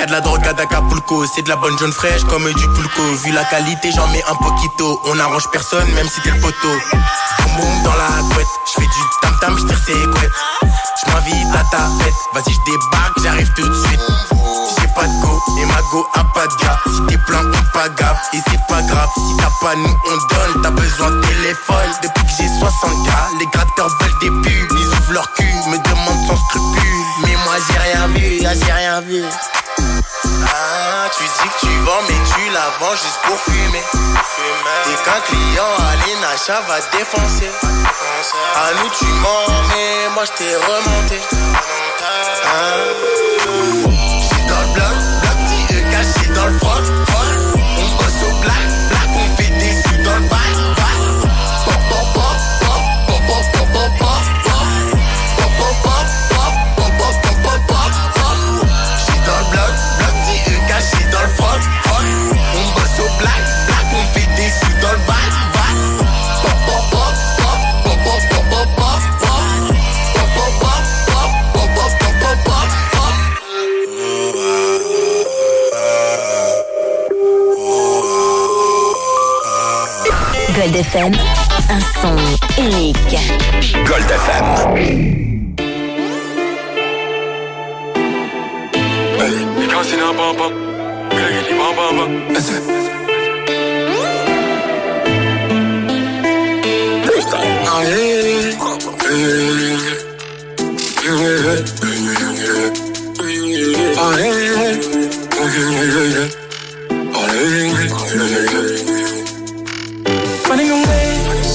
de la drogue à d'Acapulco. C'est de la bonne jaune fraîche comme du pulco. Vu la qualité, j'en mets un poquito. On n'arrange personne, même si t'es le poteau. Boum boum dans la couette. J'fais du tam tam, j'tire ses couettes. J'm'invite à ta fête. Vas-y, j'débarque, j'arrive tout de suite. J'ai pas de go et ma go a pas de gars. Si t'es plein, on pas gaffe. Et c'est pas grave, si t'as pas nous, on donne. T'as besoin de téléphone. Depuis que j'ai soixante K, les gratteurs veulent des pubs. Ils ouvrent leur cul, me demandent sans scrupule. Mais moi j'ai rien vu, là j'ai rien vu. Ah, tu dis que tu vends, mais tu la vends juste pour fumer. T'es qu'un client, allez, Nacha va défoncer. À nous tu mens, mais moi je t'ai remonté. Ah. J'suis dans le bloc, bloc petit E caché dans le froc. On bosse au black, black, on fait des sous dans le bac. Pop, pop, pop, pop, pop, pop, pop, pop, pop. Pop, pop, pop, pop, pop, pop, pop, pop, pop. J'suis dans le bloc, bloc petit E caché dans le froc. On bosse au black, black, on fait des sous dans le bac. Pop, pop, pop, pop, pop, pop, pop, pop, pop. Pop, pop, pop, pop, pop, pop, pop, pop, pop. Gold F M, un son unique. Gold F M. Running away,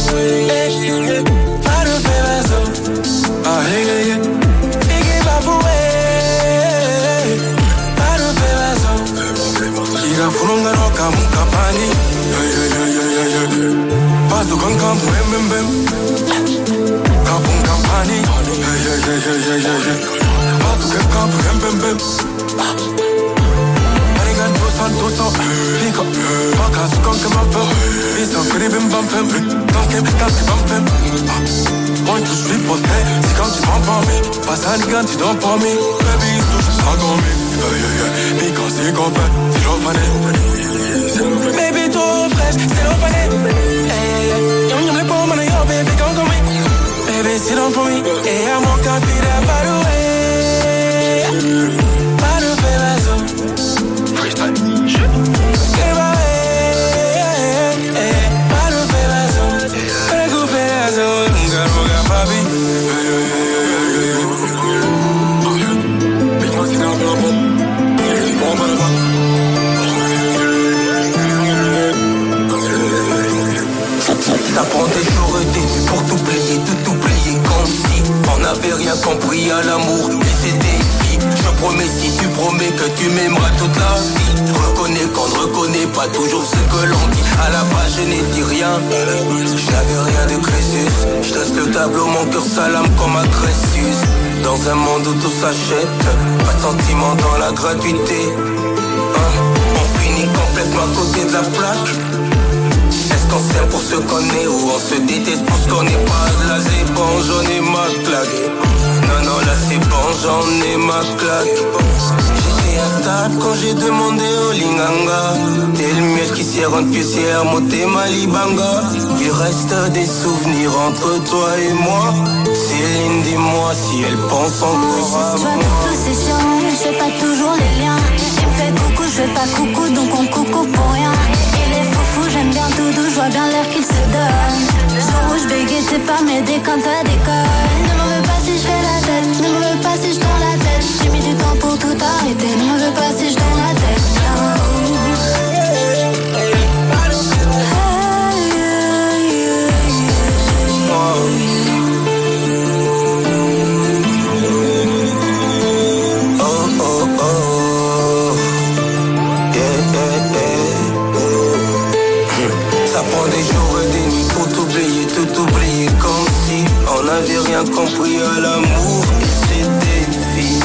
far of Venezo. Ah, hey, hey, hey. Big it up away, far of Venezo. Ira from the rock, I'm Capani. Yeah, yeah, yeah, yeah, yeah. Pass the gun, come, bam, bam, bam. Capun Campani. Yeah, yeah, yeah, yeah, yeah, yeah, yeah. Pass the gun, come, bam, bam, bam. Dos cents, pick up, fuck us, come come up, it's a pretty bim bum pim, don't get me, can't be bum pim. One, two, three, four, hey, c'est quand tu m'en parles, passe à l'égant, tu t'en parles, baby, il touche ça comme me, yeah, yeah, yeah, mais quand c'est qu'on fait, c'est l'opané. Baby, trop fraîche, c'est l'opané. Hey, hey, yum yum les pommes, man, yo, baby, come come me. Baby, sit down for me, hey, I'm on copy that by the way. By the way, let's go. Freestyle. Ça prend des jours et des nuits pour t'oublier, tout oublier comme si on n'avait rien compris à l'amour et ses défis. Je promets si tu promets que tu m'aimeras toute la vie. Reconnais qu'on ne reconnaît pas toujours ce que l'on dit. À la base je n'ai dit rien, je n'avais rien de Crésus. Je laisse le tableau, mon cœur salame comme un Crésus. Dans un monde où tout s'achète, pas de sentiment dans la gratuité. Hein, on finit complètement à côté de la plaque. Est-ce qu'on s'aime pour ce qu'on est ou on se déteste pour ce qu'on n'est pas? Là c'est bon, j'en ai ma claque. Non, non, là c'est bon, j'en ai ma claque. J'étais instable quand j'ai demandé au Linganga. T'es le miel qui sert en pucière, monter ma libanga. Il reste des souvenirs entre toi et moi. Céline, dis-moi si elle pense encore à moi. Tous ces chiens, je fais pas toujours les liens. Il me fait coucou, je fais pas coucou, donc on coucou pour rien. Il est foufou, j'aime bien Doudou, je vois bien l'air qu'il se donne. Jour où je bégaye, t'es pas m'aider quand t'as déconne. Ne m'en veux pas si je fais la tête, ne m'en veux pas si je tourne la tête. J'ai mis du temps pour tout arrêter, ne m'en veux pas si je tourne la tête. Oh. On n'avait rien compris à l'amour et ses défis.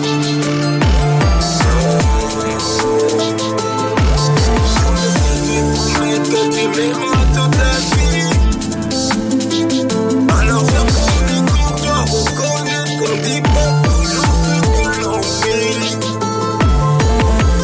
Que tu m'aimeras toute la vie. Alors viens prendre qu'on doit reconnaître qu'on dit pas toujours ce que l'on fait.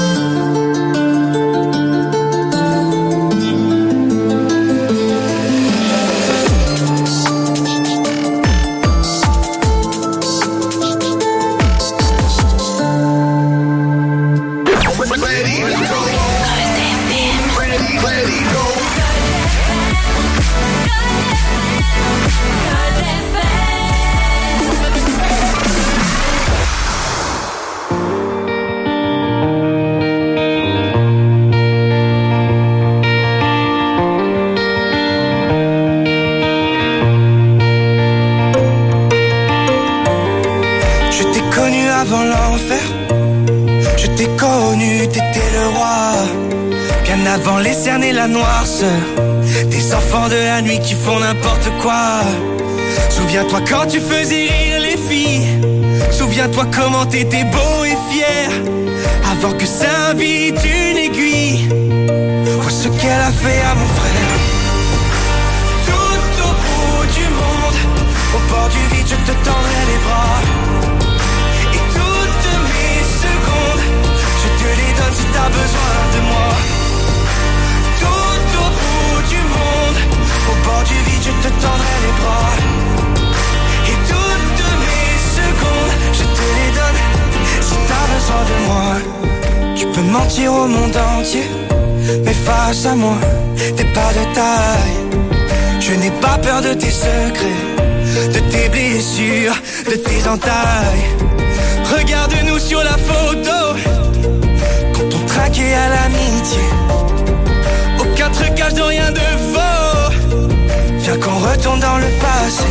connu avant l'enfer. Je t'ai connu, t'étais le roi. Bien avant les cernes et la noirceur. Des enfants de la nuit qui font n'importe quoi. Souviens-toi quand tu faisais rire les filles. Souviens-toi comment t'étais beau et fier. Avant que s'invite une aiguille. Vois ce qu'elle a fait à mon frère. Tout au bout du monde, au bord du vide, je te tendrai les bras. Et toutes mes secondes, je te les donne si t'as besoin de moi. Tout au bout du monde, au bord du vide, je te tendrai les bras. Et toutes mes secondes, je te les donne si t'as besoin de moi. Tu peux mentir au monde entier, mais face à moi, t'es pas de taille. Je n'ai pas peur de tes secrets, de tes blessures, de tes entailles. Regarde-nous sur la photo, quand on traquait à l'amitié. Aucun trucage de rien de faux. Viens qu'on retourne dans le passé.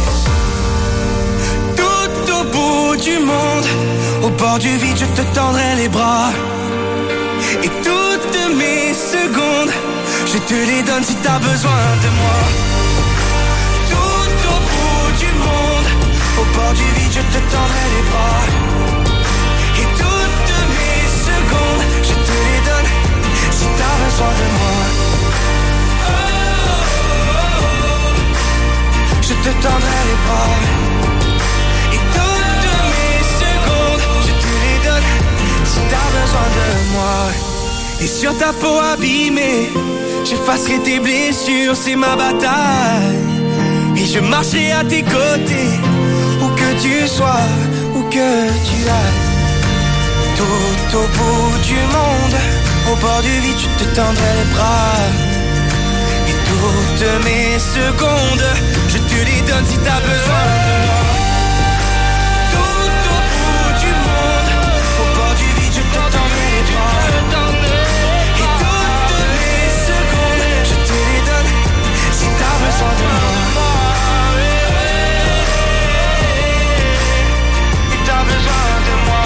Tout au bout du monde, au bord du vide, je te tendrai les bras. Et toutes mes secondes, je te les donne si t'as besoin de moi. Tout au bout du monde, au bord du vide, je te tendrai les bras. Et toutes mes secondes, je te les donne si t'as besoin de moi. Je te tendrai les bras. Et toutes mes secondes, je te les donne si t'as besoin de moi. Et sur ta peau abîmée, j'effacerai tes blessures, c'est ma bataille. Et je marcherai à tes côtés, où que tu sois, où que tu ailles. Tout au bout du monde, au bord du vide, je te tendrai les bras. Et toutes mes secondes, je te les donne si t'as besoin de moi. Tout au bout du monde, au bord du vide, je te tendrai les bras. Et toutes mes secondes, je te les donne si t'as besoin de moi. Et t'as besoin de moi.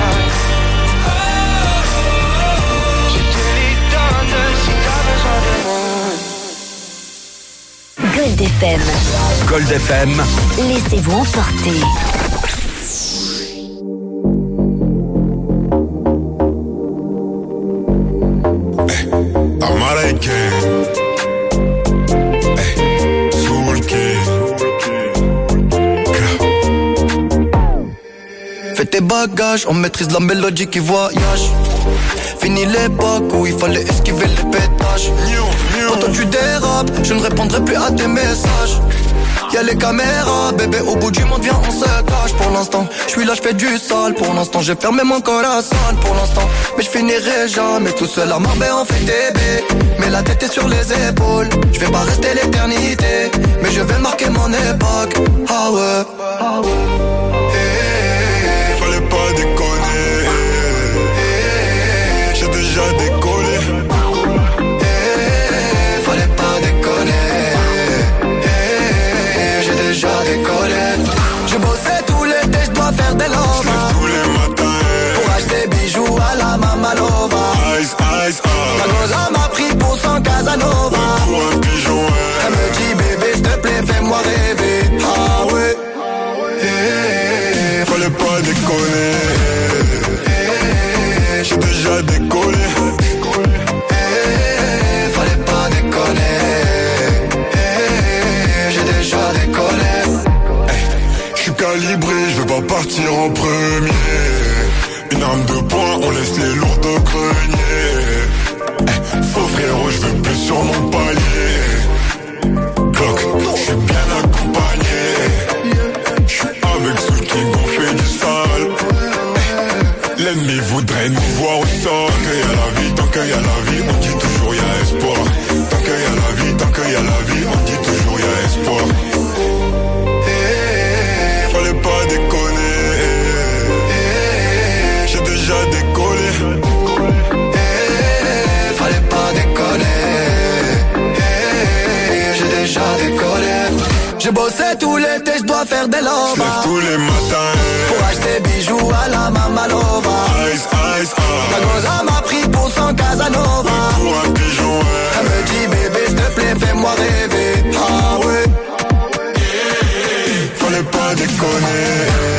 Je te les donne si t'as besoin de moi. Gold F M. Gold F M. Laissez-vous emporter. Fais tes bagages, on maîtrise la mélodie qui voyage. Fini l'époque où il fallait esquiver les pétages. Quand toi tu dérapes, je ne répondrai plus à tes messages. Y'a les caméras, bébé, au bout du monde, viens, on se cache. Pour l'instant, je suis là, je fais du sale. Pour l'instant, j'ai fermé mon corazon. Pour l'instant, mais je finirai jamais tout seul à Marbella, on fait des baies. Mais la tête est sur les épaules. Je vais pas rester l'éternité, mais je vais marquer mon époque. Ah ouais, ah ouais. Hey, fallait pas déconner. Hey, j'ai déjà décollé. Hey, fallait pas déconner. Déjà décollé. Je bossais tout l'été, je dois faire des lovas. J'lève tous les matins pour acheter bijoux à la Mamalova. Ice, ice, oh. La goza m'a pris pour son Casanova. Pour un pigeon, ouais. Elle me dit bébé s'il te plaît fais-moi rêver. Ah ouais. Hey, fallait pas déconner. Hey, j'ai déjà décollé. Hey, fallait pas déconner. Hey, j'ai déjà décollé. Calibré, je vais pas partir en premier. Une arme de poing, on laisse les lourds au grenier. Eh, faux frérot, je veux plus sur mon palier. Clock, je suis bien accompagné. Je suis avec ceux qui gonflent du sale. Eh, l'ennemi voudrait nous voir au sol. Tant qu'il y a la vie, tant qu'il y a la vie, on dit toujours y a espoir. Tant qu'il y a la vie, tant qu'il y a la vie, on dit toujours y a espoir. Fallait pas déconner. J'ai déjà décollé. Fallait pas déconner. J'ai déjà décollé. J'ai bossé tout l'été, je dois faire des lovas. J'lève tous les matins pour acheter bijoux à la ice, ice. La goza m'a pris pour son Casanova. Pour un pigeon, ouais. Elle me dit bébé s'il te plaît fais-moi rêver. Ah ouais. Fallait pas déconner.